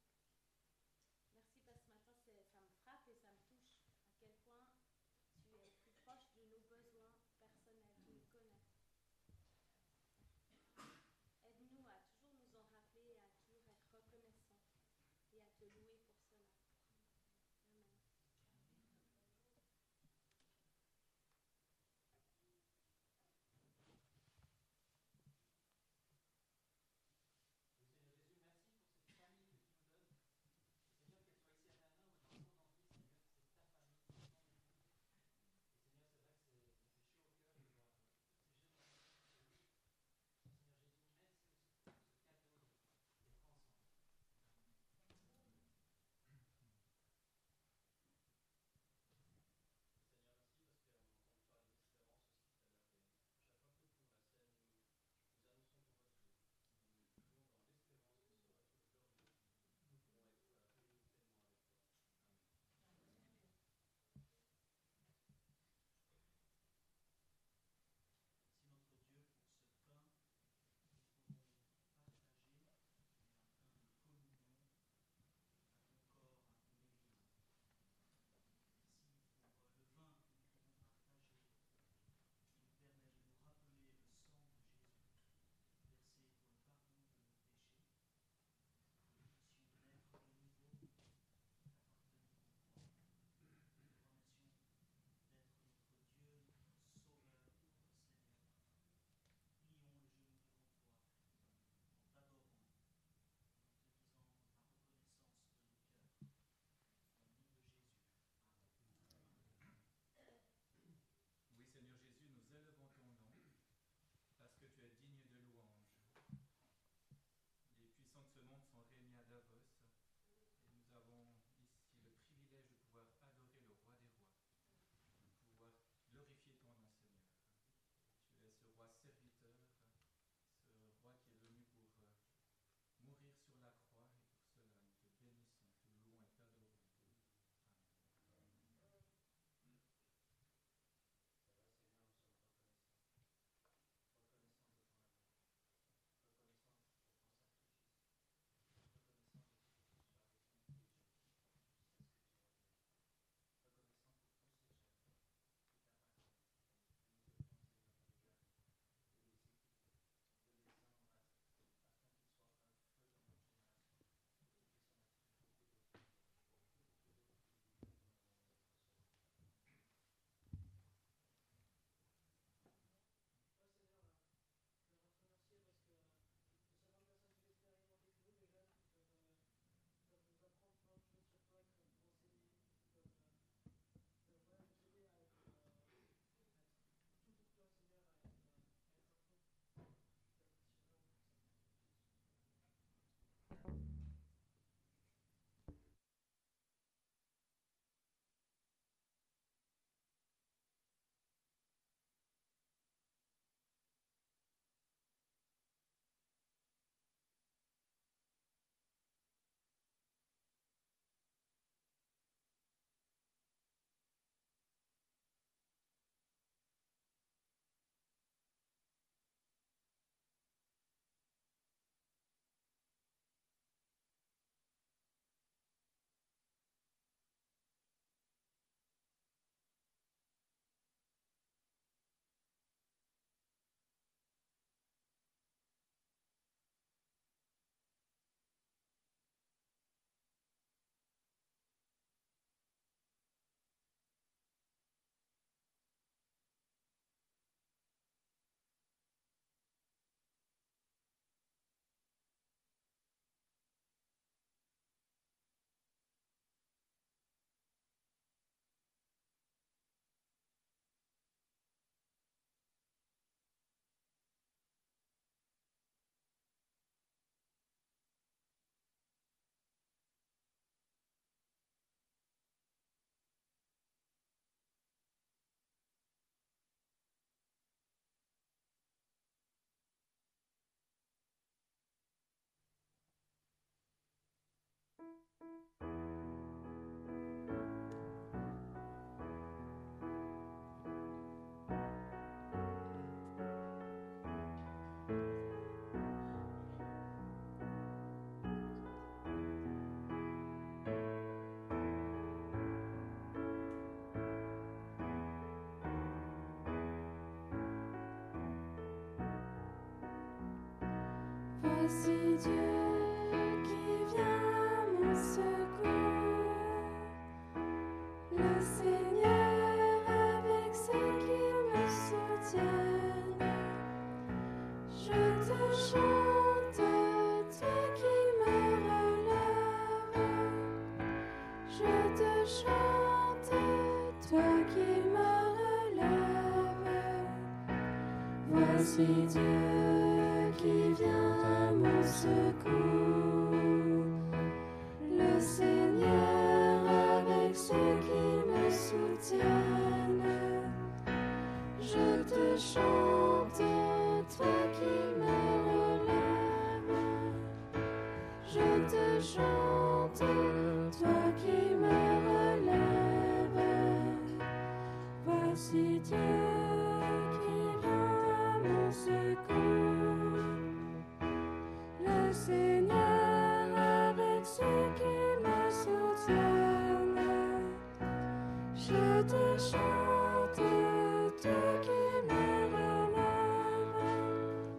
Merci parce que ce matin ça me frappe et ça me touche à quel point tu es plus proche de nos besoins personnels, tu nous connais. Aide-nous à toujours nous en rappeler, à toujours être reconnaissants et à te louer pour cela. Amen. Voici Dieu qui vient à mon secours, le Seigneur avec ceux qui me soutiennent. Je te chante, toi qui me relèves. Je te chante, toi qui me relèves. Voici Dieu qui vient à mon secours, le Seigneur avec ceux qui me soutiennent. Je te chante, toi qui me relèves. Je te chante, toi qui me relèves. Voici Dieu qui vient à mon secours, le Seigneur avec ceux qui me soutiennent. Je te chante, toi qui me relèves.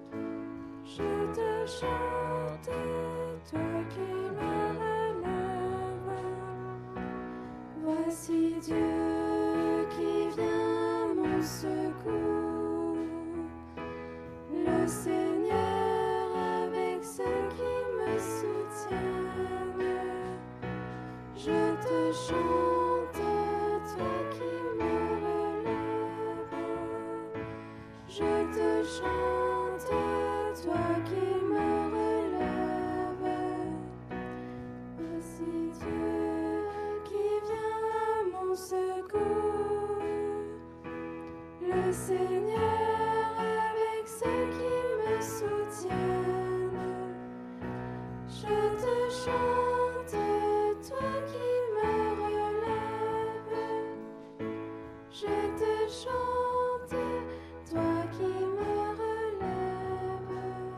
Je te chante, toi qui me relèves. Voici Dieu qui vient à mon secours, le Seigneur avec ceux qui me soutiennent. Je te chante, toi qui me relèves. Je te chante, toi qui me relèves. Voici Dieu qui vient à mon secours, le Seigneur avec ceux qui me soutiennent. Je te chante, toi qui me relèves. Je te chante, toi qui me relèves.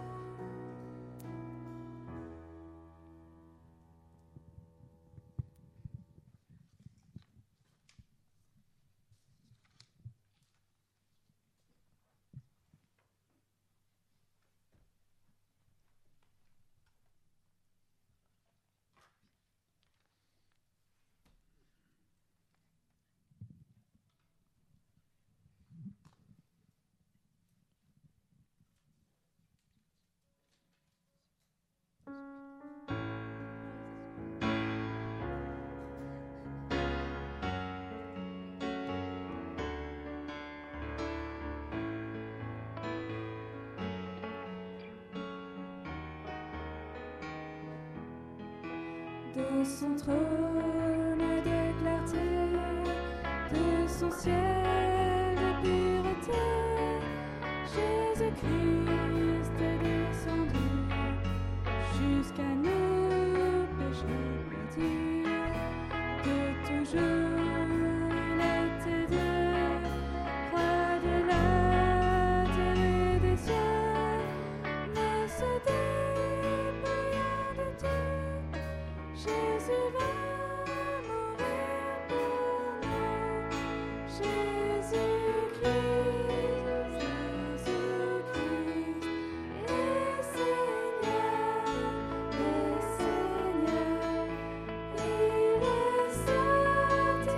De son trône de clarté, de son ciel de pureté, Jésus-Christ est descendu jusqu'à nous, pécheurs perdus. De toujours il était Dieu, roi de la terre et des cieux, mais se dépouillant de tout, Jésus va mourir pour nous. Jésus-Christ, Jésus-Christ est Seigneur, est Seigneur. Il est sorti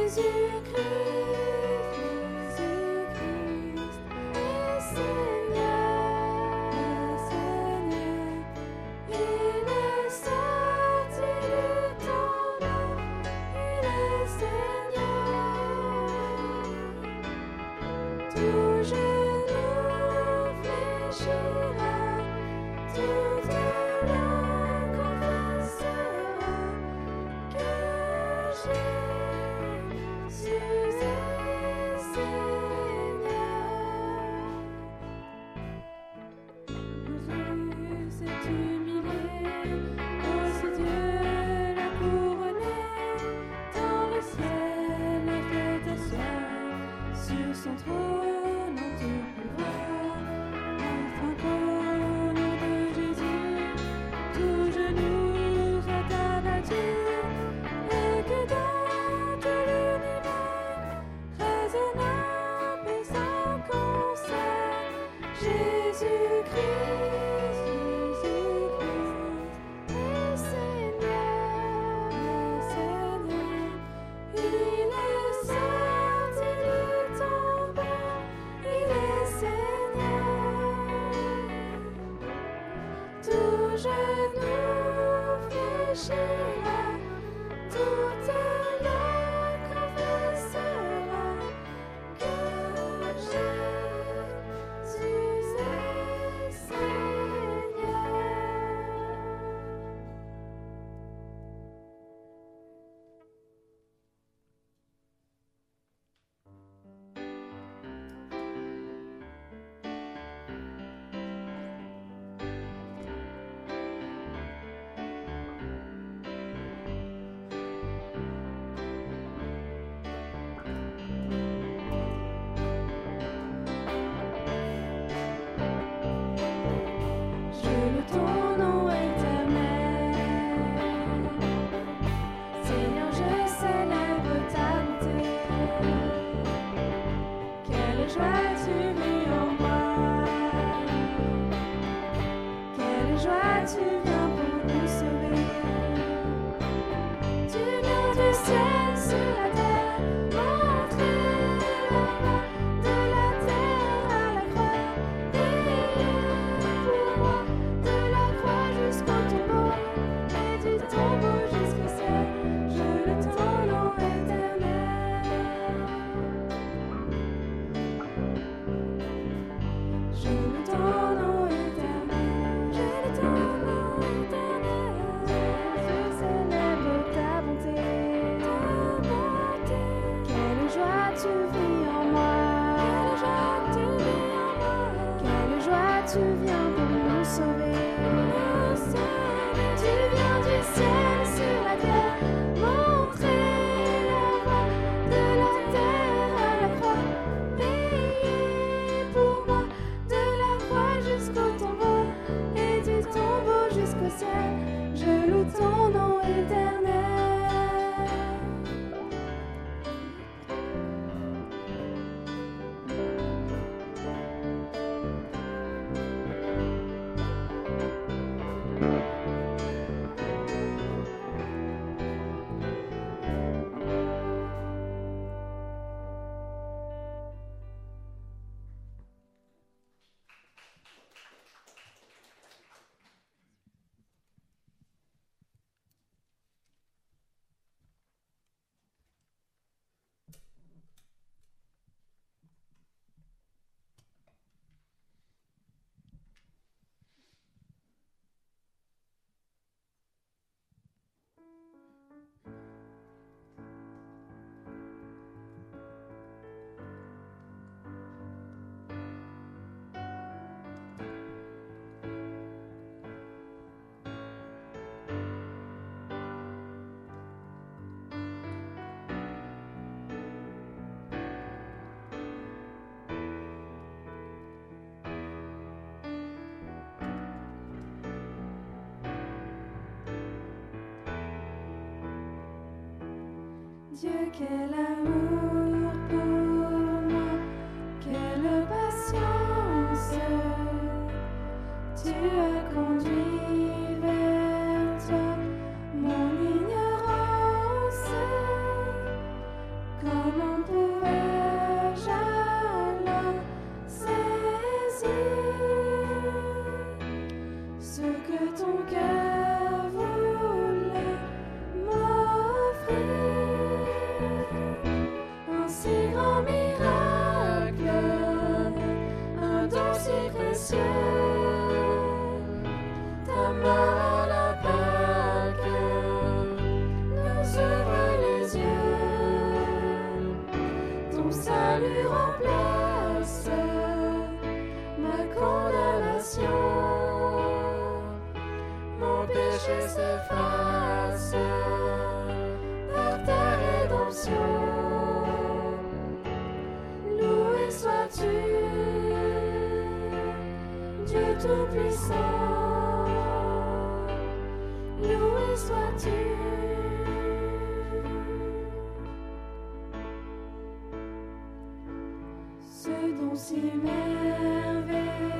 Dieu, quel amour pour moi, quelle patience, tu as conduit vers toi mon ignorance. cieux, ta main à la Pâque nous ouvre les yeux, ton salut remplace ma condamnation, mon péché s'efface par ta rédemption. Loué sois-tu, Dieu Tout-Puissant, loué sois-tu. Ce don si merveilleux,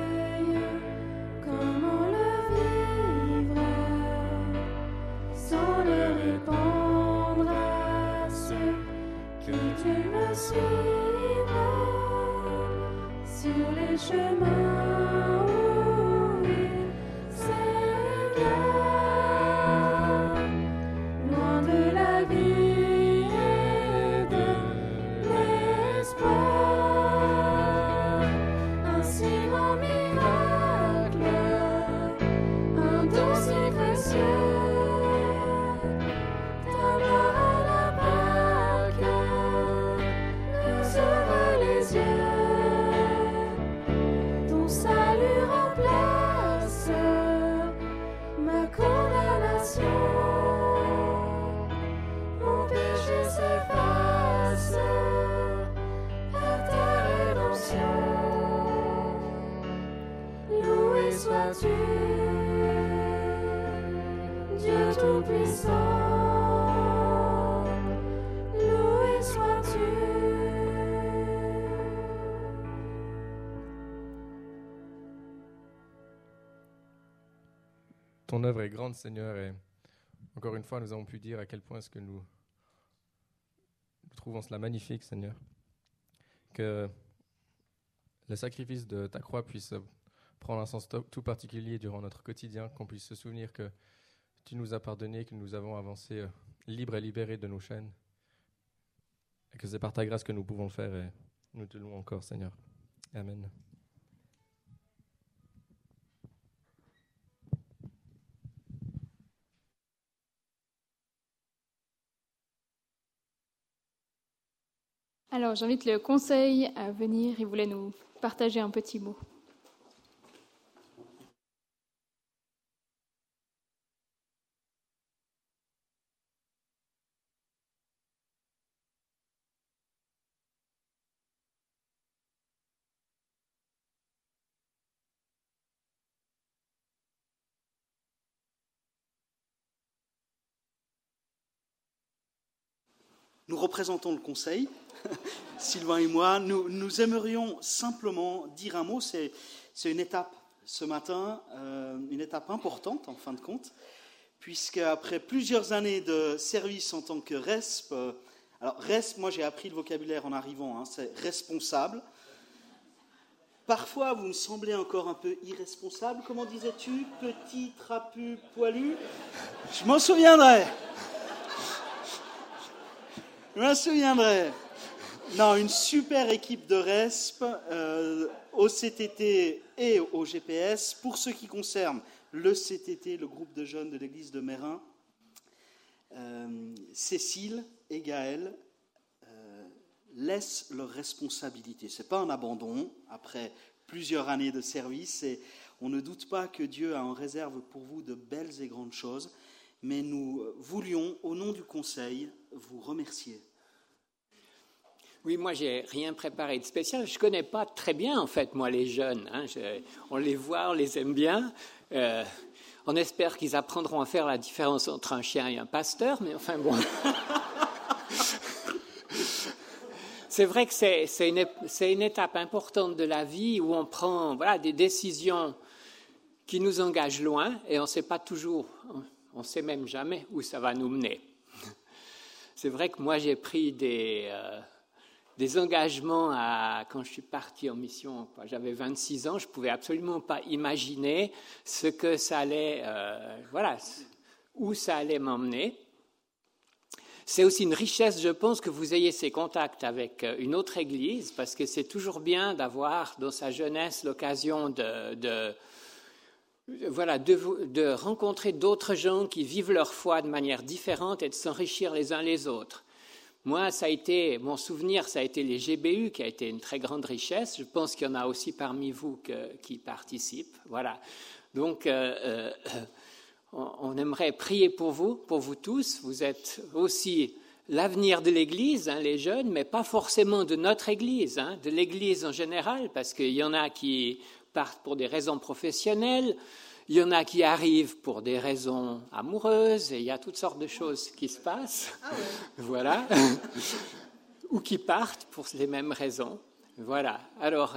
comment le vivre sans le répandre à ceux qui tu me suivre sur les chemins où il s'égare, loin de la vie et de l'espoir. Ainsi mon miracle, un don si précieux, ta main à la Pâque nous ouvre les yeux, ton salut remplace ma condamnation, mon péché s'efface par ta rédemption. Loué sois-tu, Dieu Tout-Puissant, loué sois-tu. Ton œuvre est grande, Seigneur, et encore une fois, nous avons pu dire à quel point est-ce que nous trouvons cela magnifique, Seigneur. Que le sacrifice de ta croix puisse prendre un sens tout particulier durant notre quotidien, qu'on puisse se souvenir que tu nous as pardonné, que nous avons avancé libres et libérés de nos chaînes, et que c'est par ta grâce que nous pouvons le faire, et nous te louons encore, Seigneur. Amen. Alors, j'invite le conseil à venir. Il voulait nous partager un petit mot. Nous représentons le Conseil, Sylvain et moi. Nous aimerions simplement dire un mot. C'est une étape ce matin, une étape importante en fin de compte, puisqu'après plusieurs années de service en tant que RESP, alors RESP, moi j'ai appris le vocabulaire en arrivant, c'est responsable. Parfois, vous me semblez encore un peu irresponsable. Comment disais-tu? Petit, trapu, poilu? Je m'en souviendrai. Je me souviendrai. Non, une super équipe de RESP au CTT et au GPS. Pour ce qui concerne le CTT, le groupe de jeunes de l'église de Mérin, Cécile et Gaël laissent leurs responsabilités. Ce n'est pas un abandon après plusieurs années de service. Et on ne doute pas que Dieu a en réserve pour vous de belles et grandes choses. Mais nous voulions, au nom du Conseil, vous remercier. Oui, moi, j'ai rien préparé de spécial. Je connais pas très bien, en fait, moi, les jeunes. On les voit, on les aime bien. On espère qu'ils apprendront à faire la différence entre un chien et un pasteur, mais enfin bon. C'est vrai que c'est une étape importante de la vie où on prend des décisions qui nous engagent loin et on ne sait pas toujours, on ne sait même jamais où ça va nous mener. C'est vrai que moi, j'ai pris des engagements quand je suis parti en mission. J'avais 26 ans, je ne pouvais absolument pas imaginer ce que ça allait, où ça allait m'emmener. c'est aussi une richesse, je pense, que vous ayez ces contacts avec une autre église, parce que c'est toujours bien d'avoir dans sa jeunesse l'occasion de rencontrer d'autres gens qui vivent leur foi de manière différente et de s'enrichir les uns les autres. Moi, mon souvenir, ça a été les GBU, qui a été une très grande richesse. Je pense qu'il y en a aussi parmi vous qui participent. Voilà. Donc, on aimerait prier pour vous tous. Vous êtes aussi l'avenir de l'Église, les jeunes, mais pas forcément de notre Église, de l'Église en général, parce qu'il y en a qui partent pour des raisons professionnelles, il y en a qui arrivent pour des raisons amoureuses, et il y a toutes sortes de choses qui se passent, voilà, ou qui partent pour les mêmes raisons. Voilà. Alors,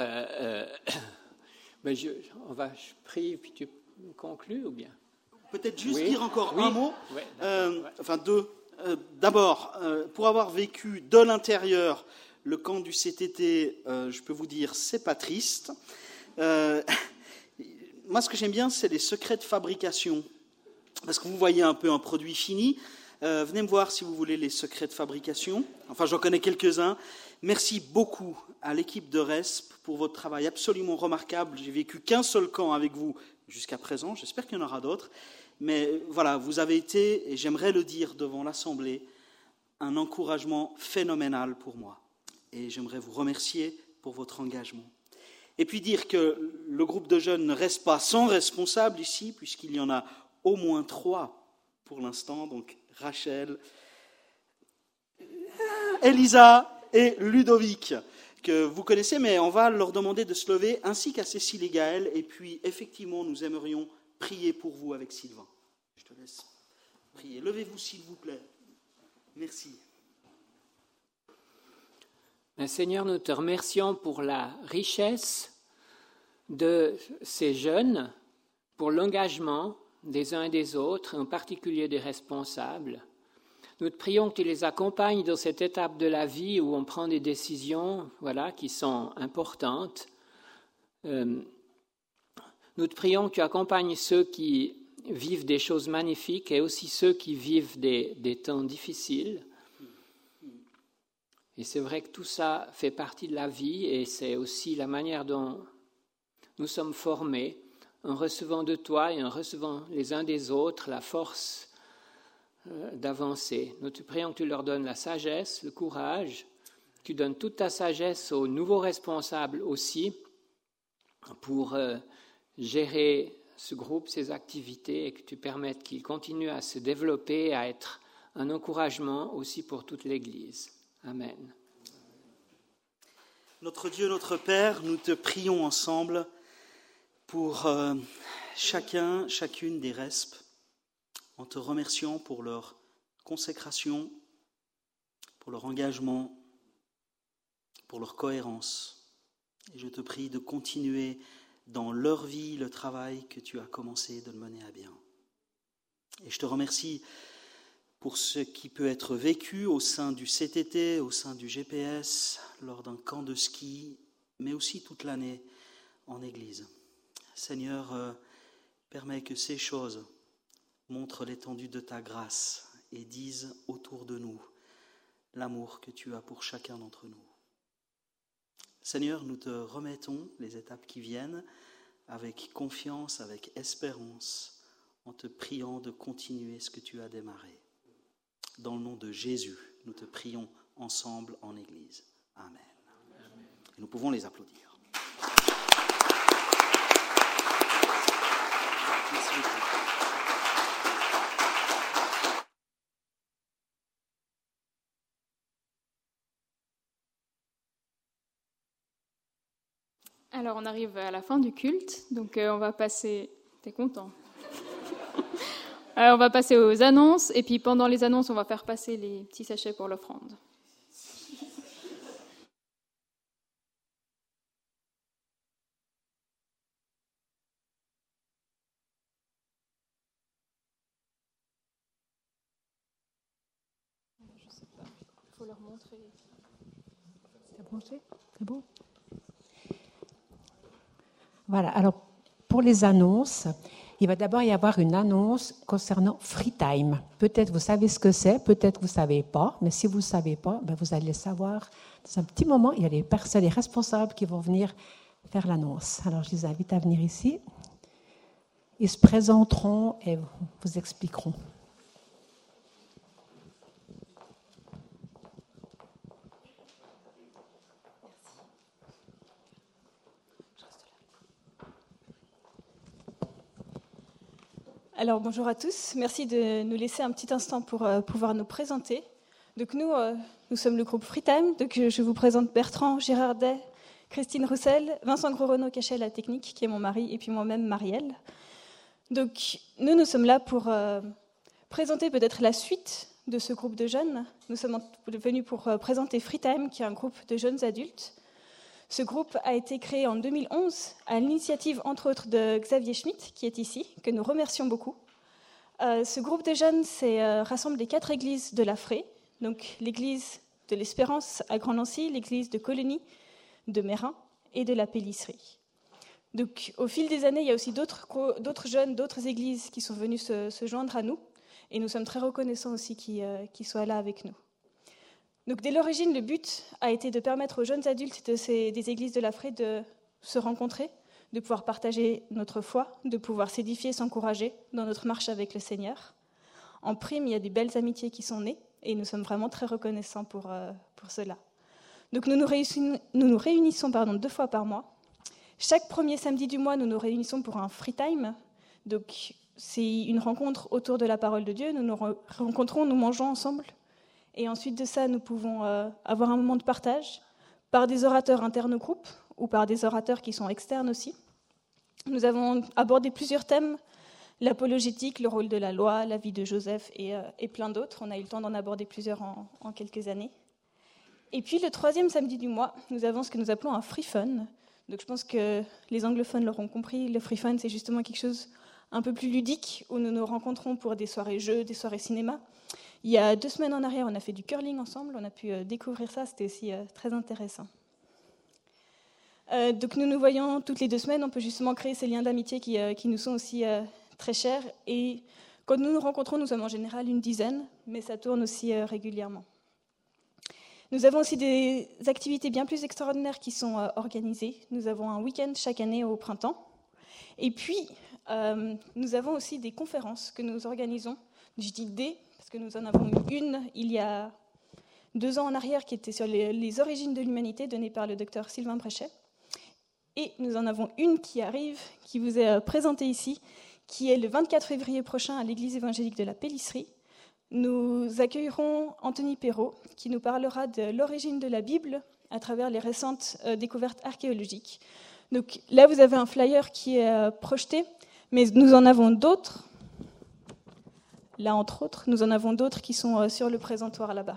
je prie, puis tu conclus, ou bien? Peut-être juste dire encore un mot, enfin deux. D'abord, pour avoir vécu de l'intérieur le camp du CTT, je peux vous dire, c'est pas triste. Moi, ce que j'aime bien, c'est les secrets de fabrication. Parce que vous voyez un peu un produit fini. Venez me voir si vous voulez les secrets de fabrication. Enfin, j'en connais quelques-uns. Merci beaucoup à l'équipe de RESP pour votre travail absolument remarquable. J'ai vécu qu'un seul camp avec vous jusqu'à présent. J'espère qu'il y en aura d'autres. Mais voilà, vous avez été, et j'aimerais le dire devant l'Assemblée, un encouragement phénoménal pour moi. Et j'aimerais vous remercier pour votre engagement. Et puis dire que le groupe de jeunes ne reste pas sans responsable ici, puisqu'il y en a au moins 3 pour l'instant, donc Rachel, Elisa et Ludovic, que vous connaissez, mais on va leur demander de se lever, ainsi qu'à Cécile et Gaël, et puis effectivement, nous aimerions prier pour vous avec Sylvain. Je te laisse prier. Levez-vous, s'il vous plaît. Merci. Seigneur, nous te remercions pour la richesse de ces jeunes, pour l'engagement des uns et des autres, en particulier des responsables. Nous te prions que tu les accompagnes dans cette étape de la vie où on prend des décisions qui sont importantes. Nous te prions que tu accompagnes ceux qui vivent des choses magnifiques et aussi ceux qui vivent des temps difficiles. Et c'est vrai que tout ça fait partie de la vie et c'est aussi la manière dont nous sommes formés en recevant de toi et en recevant les uns des autres la force d'avancer. Nous te prions que tu leur donnes la sagesse, le courage, que tu donnes toute ta sagesse aux nouveaux responsables aussi pour gérer ce groupe, ces activités et que tu permettes qu'ils continuent à se développer, à être un encouragement aussi pour toute l'Église. Amen. Notre Dieu, notre Père, nous te prions ensemble pour chacune des RESP, en te remerciant pour leur consécration, pour leur engagement, pour leur cohérence. Et je te prie de continuer dans leur vie le travail que tu as commencé de le mener à bien. Et je te remercie pour ce qui peut être vécu au sein du CTT, au sein du GPS, lors d'un camp de ski, mais aussi toute l'année en Église. Seigneur, permets que ces choses montrent l'étendue de ta grâce et disent autour de nous l'amour que tu as pour chacun d'entre nous. Seigneur, nous te remettons les étapes qui viennent avec confiance, avec espérance, en te priant de continuer ce que tu as démarré. Dans le nom de Jésus, nous te prions ensemble en Église. Amen. Et nous pouvons les applaudir. Merci beaucoup. Alors, on arrive à la fin du culte, donc on va passer... T'es content? On va passer aux annonces, et puis pendant les annonces, on va faire passer les petits sachets pour l'offrande. Je sais pas, il faut leur montrer. C'est branché? C'est bon? Voilà, alors pour les annonces, il va d'abord y avoir une annonce concernant Freetime. Peut-être vous savez ce que c'est, peut-être vous ne savez pas, mais si vous ne savez pas, ben vous allez le savoir. Dans un petit moment, il y a les personnes, les responsables qui vont venir faire l'annonce. Alors, je les invite à venir ici. Ils se présenteront et vous expliqueront. Alors bonjour à tous, merci de nous laisser un petit instant pour pouvoir nous présenter. Donc nous sommes le groupe Freetime, donc je vous présente Bertrand Girardet, Christine Roussel, Vincent Gros-Renaud qui est la technique, qui est mon mari, et puis moi-même Marielle. Donc nous sommes là pour présenter peut-être la suite de ce groupe de jeunes. Nous sommes venus pour présenter Freetime, qui est un groupe de jeunes adultes. Ce groupe a été créé en 2011 à l'initiative, entre autres, de Xavier Schmitt, qui est ici, que nous remercions beaucoup. Ce groupe de jeunes rassemble les 4 églises de la Fraye, donc l'église de l'Espérance à Grand-Nancy, l'église de Coligny, de Mérin et de la Pélisserie. Donc, au fil des années, il y a aussi d'autres jeunes, d'autres églises qui sont venus se joindre à nous, et nous sommes très reconnaissants aussi qu'ils soient là avec nous. Donc, dès l'origine, le but a été de permettre aux jeunes adultes des églises de la Fraye de se rencontrer, de pouvoir partager notre foi, de pouvoir s'édifier, s'encourager dans notre marche avec le Seigneur. En prime, il y a des belles amitiés qui sont nées et nous sommes vraiment très reconnaissants pour cela. Donc, nous nous réunissons 2 fois par mois. Chaque premier samedi du mois, nous nous réunissons pour un free time. Donc, c'est une rencontre autour de la parole de Dieu. Nous nous rencontrons, nous mangeons ensemble. Et ensuite de ça, nous pouvons avoir un moment de partage par des orateurs internes au groupe ou par des orateurs qui sont externes aussi. Nous avons abordé plusieurs thèmes, l'apologétique, le rôle de la loi, la vie de Joseph et plein d'autres. On a eu le temps d'en aborder plusieurs en quelques années. Et puis le 3e samedi du mois, nous avons ce que nous appelons un free fun. Donc je pense que les anglophones l'auront compris, le free fun, c'est justement quelque chose un peu plus ludique où nous nous rencontrons pour des soirées jeux, des soirées cinéma. Il y a 2 semaines en arrière, on a fait du curling ensemble, on a pu découvrir ça, c'était aussi très intéressant. Donc nous nous voyons toutes les 2 semaines, on peut justement créer ces liens d'amitié qui nous sont aussi très chers. Et quand nous nous rencontrons, nous sommes en général une dizaine, mais ça tourne aussi régulièrement. Nous avons aussi des activités bien plus extraordinaires qui sont organisées. Nous avons un week-end chaque année au printemps. Et puis, nous avons aussi des conférences que nous organisons. Je dis des, parce que nous en avons eu une il y a 2 ans en arrière qui était sur les origines de l'humanité, donnée par le docteur Sylvain Bréchet. Et nous en avons une qui arrive, qui vous est présentée ici, qui est le 24 février prochain à l'église évangélique de la Pélisserie. Nous accueillerons Anthony Perrault, qui nous parlera de l'origine de la Bible à travers les récentes découvertes archéologiques. Donc là, vous avez un flyer qui est projeté, mais nous en avons d'autres. Là, entre autres, nous en avons d'autres qui sont sur le présentoir là-bas.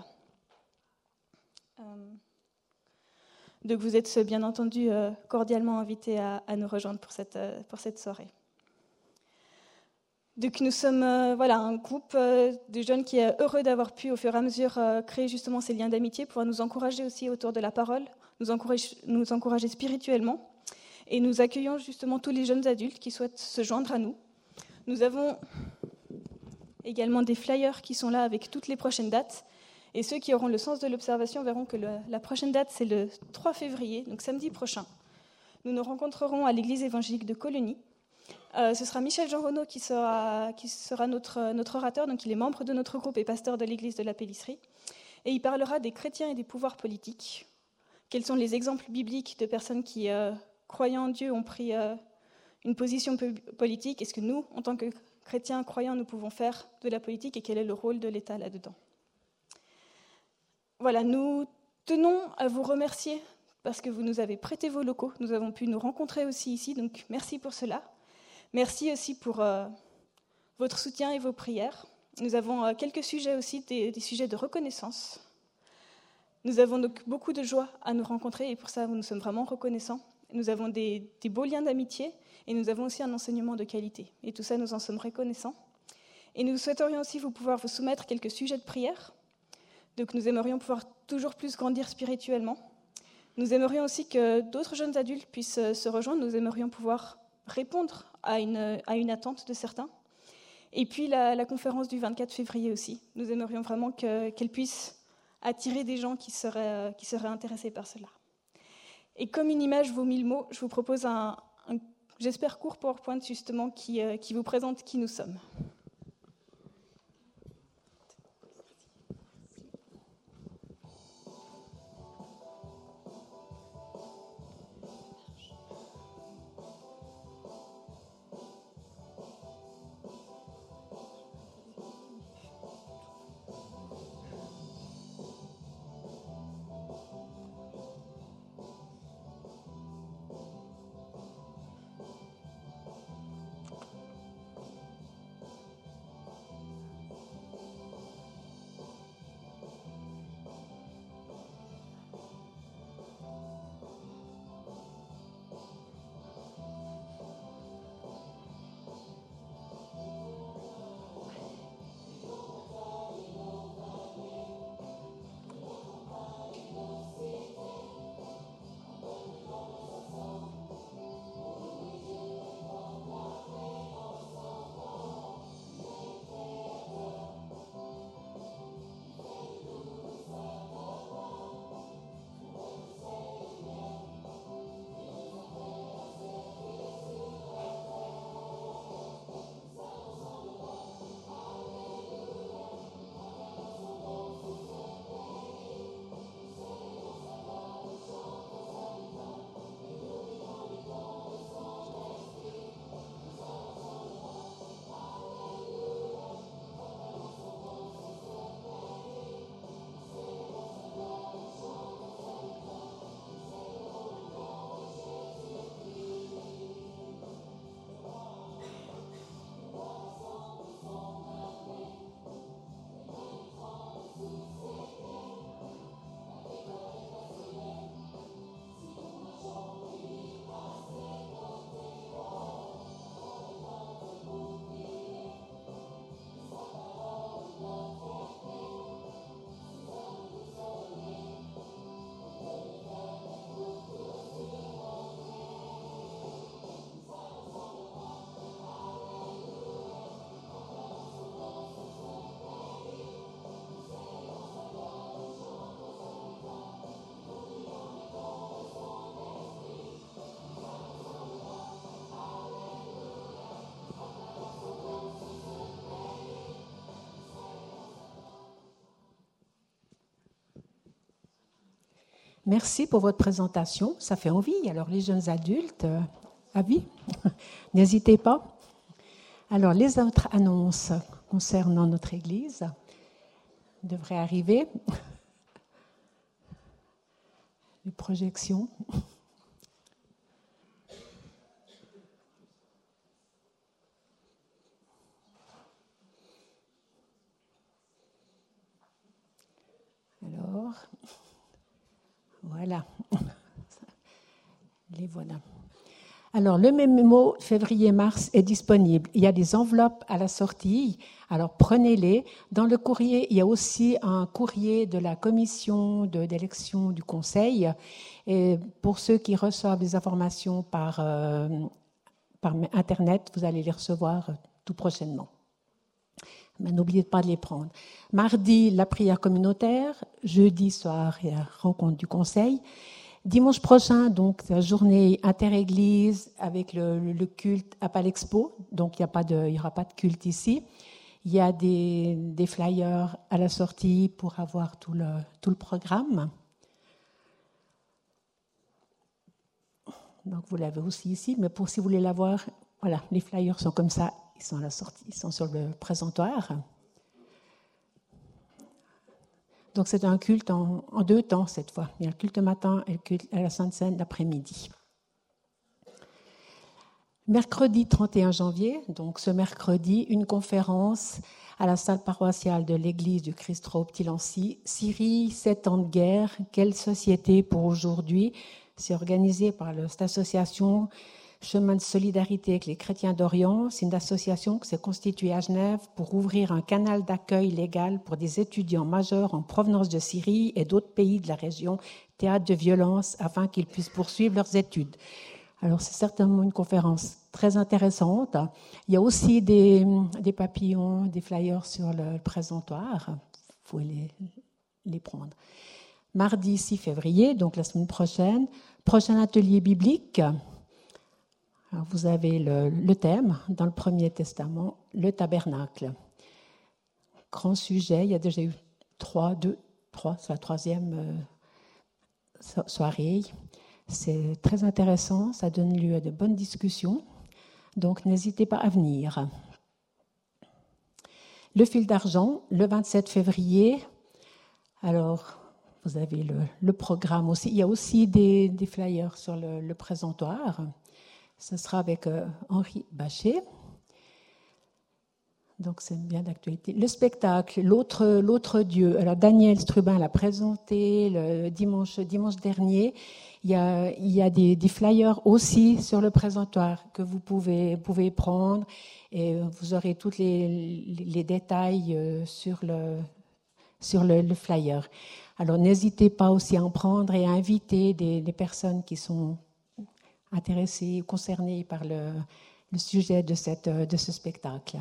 Donc vous êtes bien entendu cordialement invités à nous rejoindre pour cette soirée. Donc nous sommes un groupe de jeunes qui est heureux d'avoir pu au fur et à mesure créer justement ces liens d'amitié, pouvoir nous encourager aussi autour de la parole, nous encourager spirituellement. Et nous accueillons justement tous les jeunes adultes qui souhaitent se joindre à nous. Nous avons également des flyers qui sont là avec toutes les prochaines dates. Et ceux qui auront le sens de l'observation verront que la prochaine date, c'est le 3 février, donc samedi prochain. Nous nous rencontrerons à l'église évangélique de Coligny. Ce sera Michel Jean Renaud qui sera notre orateur, donc il est membre de notre groupe et pasteur de l'église de la Pélisserie. Et il parlera des chrétiens et des pouvoirs politiques. Quels sont les exemples bibliques de personnes qui, croyant en Dieu, ont pris une position politique? Est-ce que nous, en tant que chrétiens croyants, nous pouvons faire de la politique et quel est le rôle de l'État là-dedans? Voilà, nous tenons à vous remercier parce que vous nous avez prêté vos locaux. Nous avons pu nous rencontrer aussi ici, donc merci pour cela. Merci aussi pour votre soutien et vos prières. Nous avons quelques sujets aussi, des sujets de reconnaissance. Nous avons donc beaucoup de joie à nous rencontrer et pour ça, nous sommes vraiment reconnaissants. Nous avons des beaux liens d'amitié et nous avons aussi un enseignement de qualité. Et tout ça, nous en sommes reconnaissants. Et nous souhaiterions aussi pouvoir vous soumettre quelques sujets de prière. Donc nous aimerions pouvoir toujours plus grandir spirituellement. Nous aimerions aussi que d'autres jeunes adultes puissent se rejoindre. Nous aimerions pouvoir répondre à une attente de certains. Et puis la conférence du 24 février aussi. Nous aimerions vraiment qu'elle puisse attirer des gens qui seraient intéressés par cela. Et comme une image vaut 1000 mots, je vous propose j'espère, court PowerPoint justement qui vous présente qui nous sommes. Merci pour votre présentation. Ça fait envie. Alors, les jeunes adultes, avis, n'hésitez pas. Alors, les autres annonces concernant notre Église devraient arriver. Les projections. Alors, voilà. Les voilà. Alors, le mémo février-mars est disponible. Il y a des enveloppes à la sortie. Alors, prenez-les. Dans le courrier, il y a aussi un courrier de la commission d'élection du Conseil. Et pour ceux qui reçoivent des informations par Internet, vous allez les recevoir tout prochainement. Mais n'oubliez pas de les prendre. Mardi, la prière communautaire. Jeudi soir, il y a la rencontre du Conseil. Dimanche prochain, donc, la journée interéglise avec le culte à Palexpo. Donc, il n'y aura pas de culte ici. Il y a des flyers à la sortie pour avoir tout le programme. Donc, vous l'avez aussi ici. Mais si vous voulez l'avoir, voilà, les flyers sont comme ça. Ils sont à la sortie, ils sont sur le présentoir. Donc, c'est un culte en 2 temps cette fois. Il y a le culte le matin et le culte à la Sainte Seine l'après-midi. Mercredi 31 janvier, donc ce mercredi, une conférence à la salle paroissiale de l'Église du Christ-Roi au Petit-Lancy. Syrie, 7 ans de guerre, quelle société pour aujourd'hui? C'est organisé par cette association Chemin de solidarité avec les chrétiens d'Orient. C'est une association qui s'est constituée à Genève pour ouvrir un canal d'accueil légal pour des étudiants majeurs en provenance de Syrie et d'autres pays de la région, théâtre de violence, afin qu'ils puissent poursuivre leurs études. Alors, c'est certainement une conférence très intéressante. Il y a aussi des papillons, des flyers sur le présentoir. Vous pouvez les prendre. Mardi 6 février, donc la semaine prochaine, prochain atelier biblique. Alors, vous avez le thème dans le Premier Testament, le tabernacle. Grand sujet, il y a déjà eu trois, c'est la troisième soirée. C'est très intéressant, ça donne lieu à de bonnes discussions, donc n'hésitez pas à venir. Le fil d'argent, le 27 février. Alors, vous avez le programme aussi. Il y a aussi des flyers sur le présentoir. Ce sera avec Henri Bachet. Donc, c'est bien d'actualité. Le spectacle, l'autre Dieu. Alors, Daniel Strubin l'a présenté le dimanche dernier. Il y a des flyers aussi sur le présentoir que vous pouvez prendre et vous aurez tous les détails sur le flyer. Alors, n'hésitez pas aussi à en prendre et à inviter des personnes qui sont intéressées, concernées par le sujet de ce spectacle.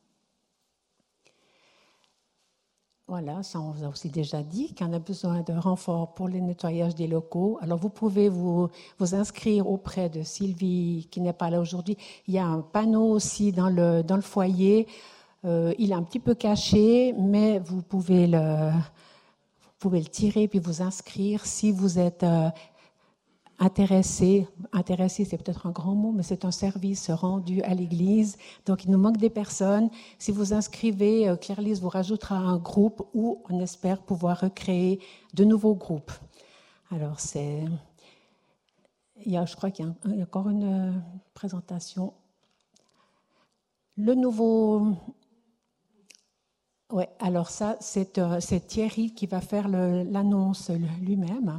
Voilà, ça on vous a aussi déjà dit qu'on a besoin de renforts pour le nettoyage des locaux. Alors vous pouvez vous inscrire auprès de Sylvie qui n'est pas là aujourd'hui. Il y a un panneau aussi dans le foyer. Il est un petit peu caché, mais vous pouvez le tirer puis vous inscrire si vous êtes intéressé, c'est peut-être un grand mot, mais c'est un service rendu à l'Église. Donc, il nous manque des personnes. Si vous inscrivez, Claire-Lise vous rajoutera un groupe où on espère pouvoir recréer de nouveaux groupes. Alors, je crois qu'il y a encore une présentation. Le nouveau... Ouais, alors ça, c'est Thierry qui va faire l'annonce lui-même.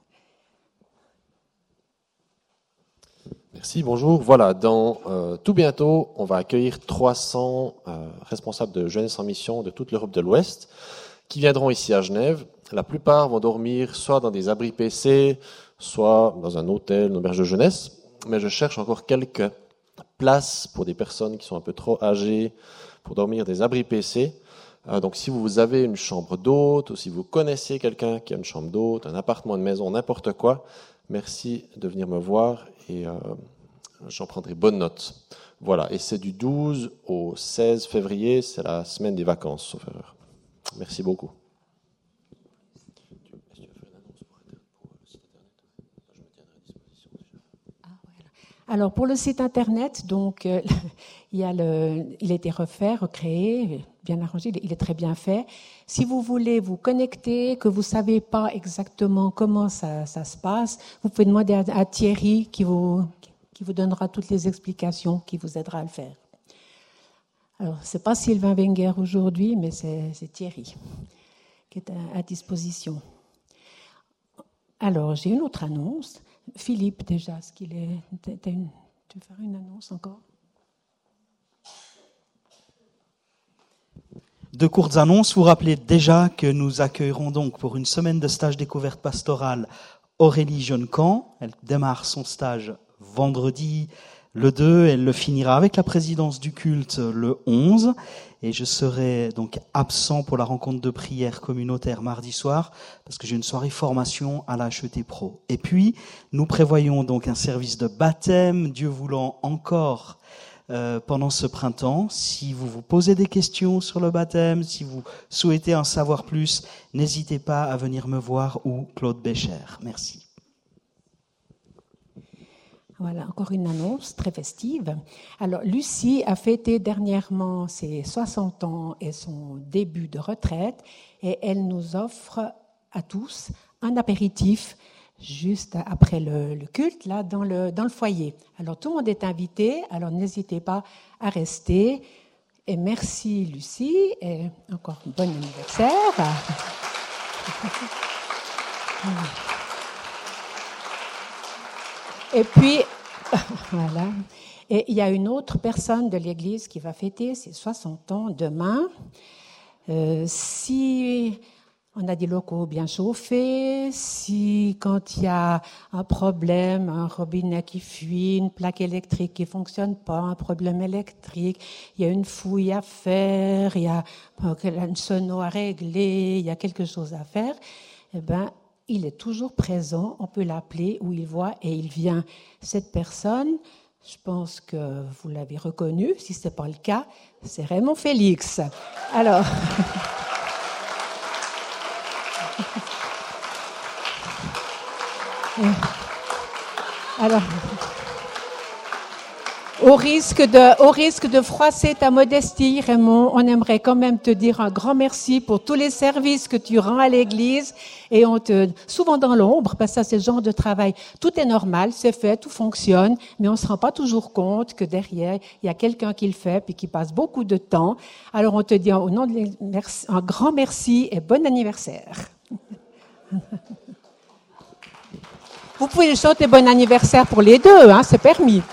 Merci, bonjour. Voilà, dans tout bientôt, on va accueillir 300 responsables de jeunesse en mission de toute l'Europe de l'Ouest qui viendront ici à Genève. La plupart vont dormir soit dans des abris PC, soit dans un hôtel, une auberge de jeunesse. Mais je cherche encore quelques places pour des personnes qui sont un peu trop âgées pour dormir des abris PC. Donc si vous avez une chambre d'hôte ou si vous connaissez quelqu'un qui a une chambre d'hôte, un appartement, une maison, n'importe quoi, merci de venir me voir et j'en prendrai bonne note. Voilà, et c'est du 12 au 16 février, c'est la semaine des vacances, sauf erreur. Merci beaucoup. Alors pour le site internet, donc il a été refait, recréé, bien arrangé, il est très bien fait. Si vous voulez vous connecter, que vous savez pas exactement comment ça se passe, vous pouvez demander à Thierry qui vous donnera toutes les explications, qui vous aidera à le faire. Alors c'est pas Sylvain Wenger aujourd'hui, mais c'est Thierry qui est à disposition. Alors j'ai une autre annonce. Philippe, déjà, est-ce qu'il est... Tu veux faire une annonce encore ? De courtes annonces, vous rappelez déjà que nous accueillerons donc pour une semaine de stage découverte pastorale Aurélie Jeune-Camp. Elle démarre son stage vendredi le 2, elle le finira avec la présidence du culte le 11. Et je serai donc absent pour la rencontre de prière communautaire mardi soir parce que j'ai une soirée formation à la HET Pro. Et puis, nous prévoyons donc un service de baptême, Dieu voulant encore, pendant ce printemps. Si vous vous posez des questions sur le baptême, si vous souhaitez en savoir plus, n'hésitez pas à venir me voir ou Claude Bécher. Merci. Voilà, encore une annonce très festive. Alors, Lucie a fêté dernièrement ses 60 ans et son début de retraite et elle nous offre à tous un apéritif juste après le culte, là, dans le foyer. Alors, tout le monde est invité, alors n'hésitez pas à rester. Et merci, Lucie, et encore bon anniversaire. Et puis, voilà. Et il y a une autre personne de l'Église qui va fêter ses 60 ans demain. Si On a des locaux bien chauffés. Si, quand il y a un problème, un robinet qui fuit, une plaque électrique qui fonctionne pas, un problème électrique, il y a une fouille à faire, il y a une sono à régler, il y a quelque chose à faire, eh ben, il est toujours présent. On peut l'appeler où il voit et il vient. Cette personne, je pense que vous l'avez reconnu. Si ce n'est pas le cas, c'est Raymond Félix. Alors... Alors, au risque de froisser ta modestie, Raymond, on aimerait quand même te dire un grand merci pour tous les services que tu rends à l'Église et souvent dans l'ombre, parce que ça c'est le genre de travail, tout est normal, c'est fait, tout fonctionne, mais on se rend pas toujours compte que derrière, il y a quelqu'un qui le fait puis qui passe beaucoup de temps. Alors on te dit au nom de un grand merci et bon anniversaire. Vous pouvez chanter bon anniversaire pour les deux, hein, c'est permis.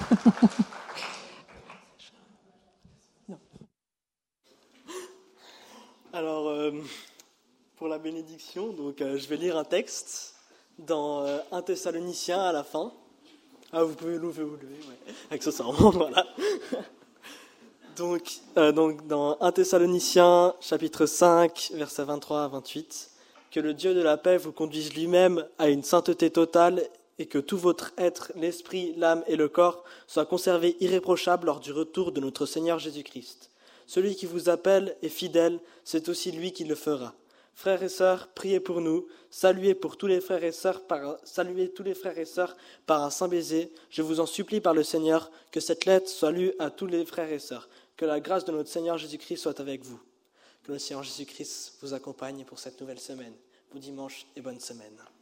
Alors, pour la bénédiction, donc, je vais lire un texte dans 1 Thessaloniciens à la fin. Ah, vous pouvez l'ouvrir, ouais, accessoirement, voilà. Donc, dans 1 Thessaloniciens, chapitre 5, versets 23 à 28, « Que le Dieu de la paix vous conduise lui-même à une sainteté totale et que tout votre être, l'esprit, l'âme et le corps soient conservés irréprochables lors du retour de notre Seigneur Jésus-Christ. Celui qui vous appelle est fidèle, c'est aussi lui qui le fera. Frères et sœurs, priez pour nous, saluez tous les frères et sœurs par un saint baiser. Je vous en supplie par le Seigneur, que cette lettre soit lue à tous les frères et sœurs. Que la grâce de notre Seigneur Jésus-Christ soit avec vous. Que le Seigneur Jésus-Christ vous accompagne pour cette nouvelle semaine. Bon dimanche et bonne semaine.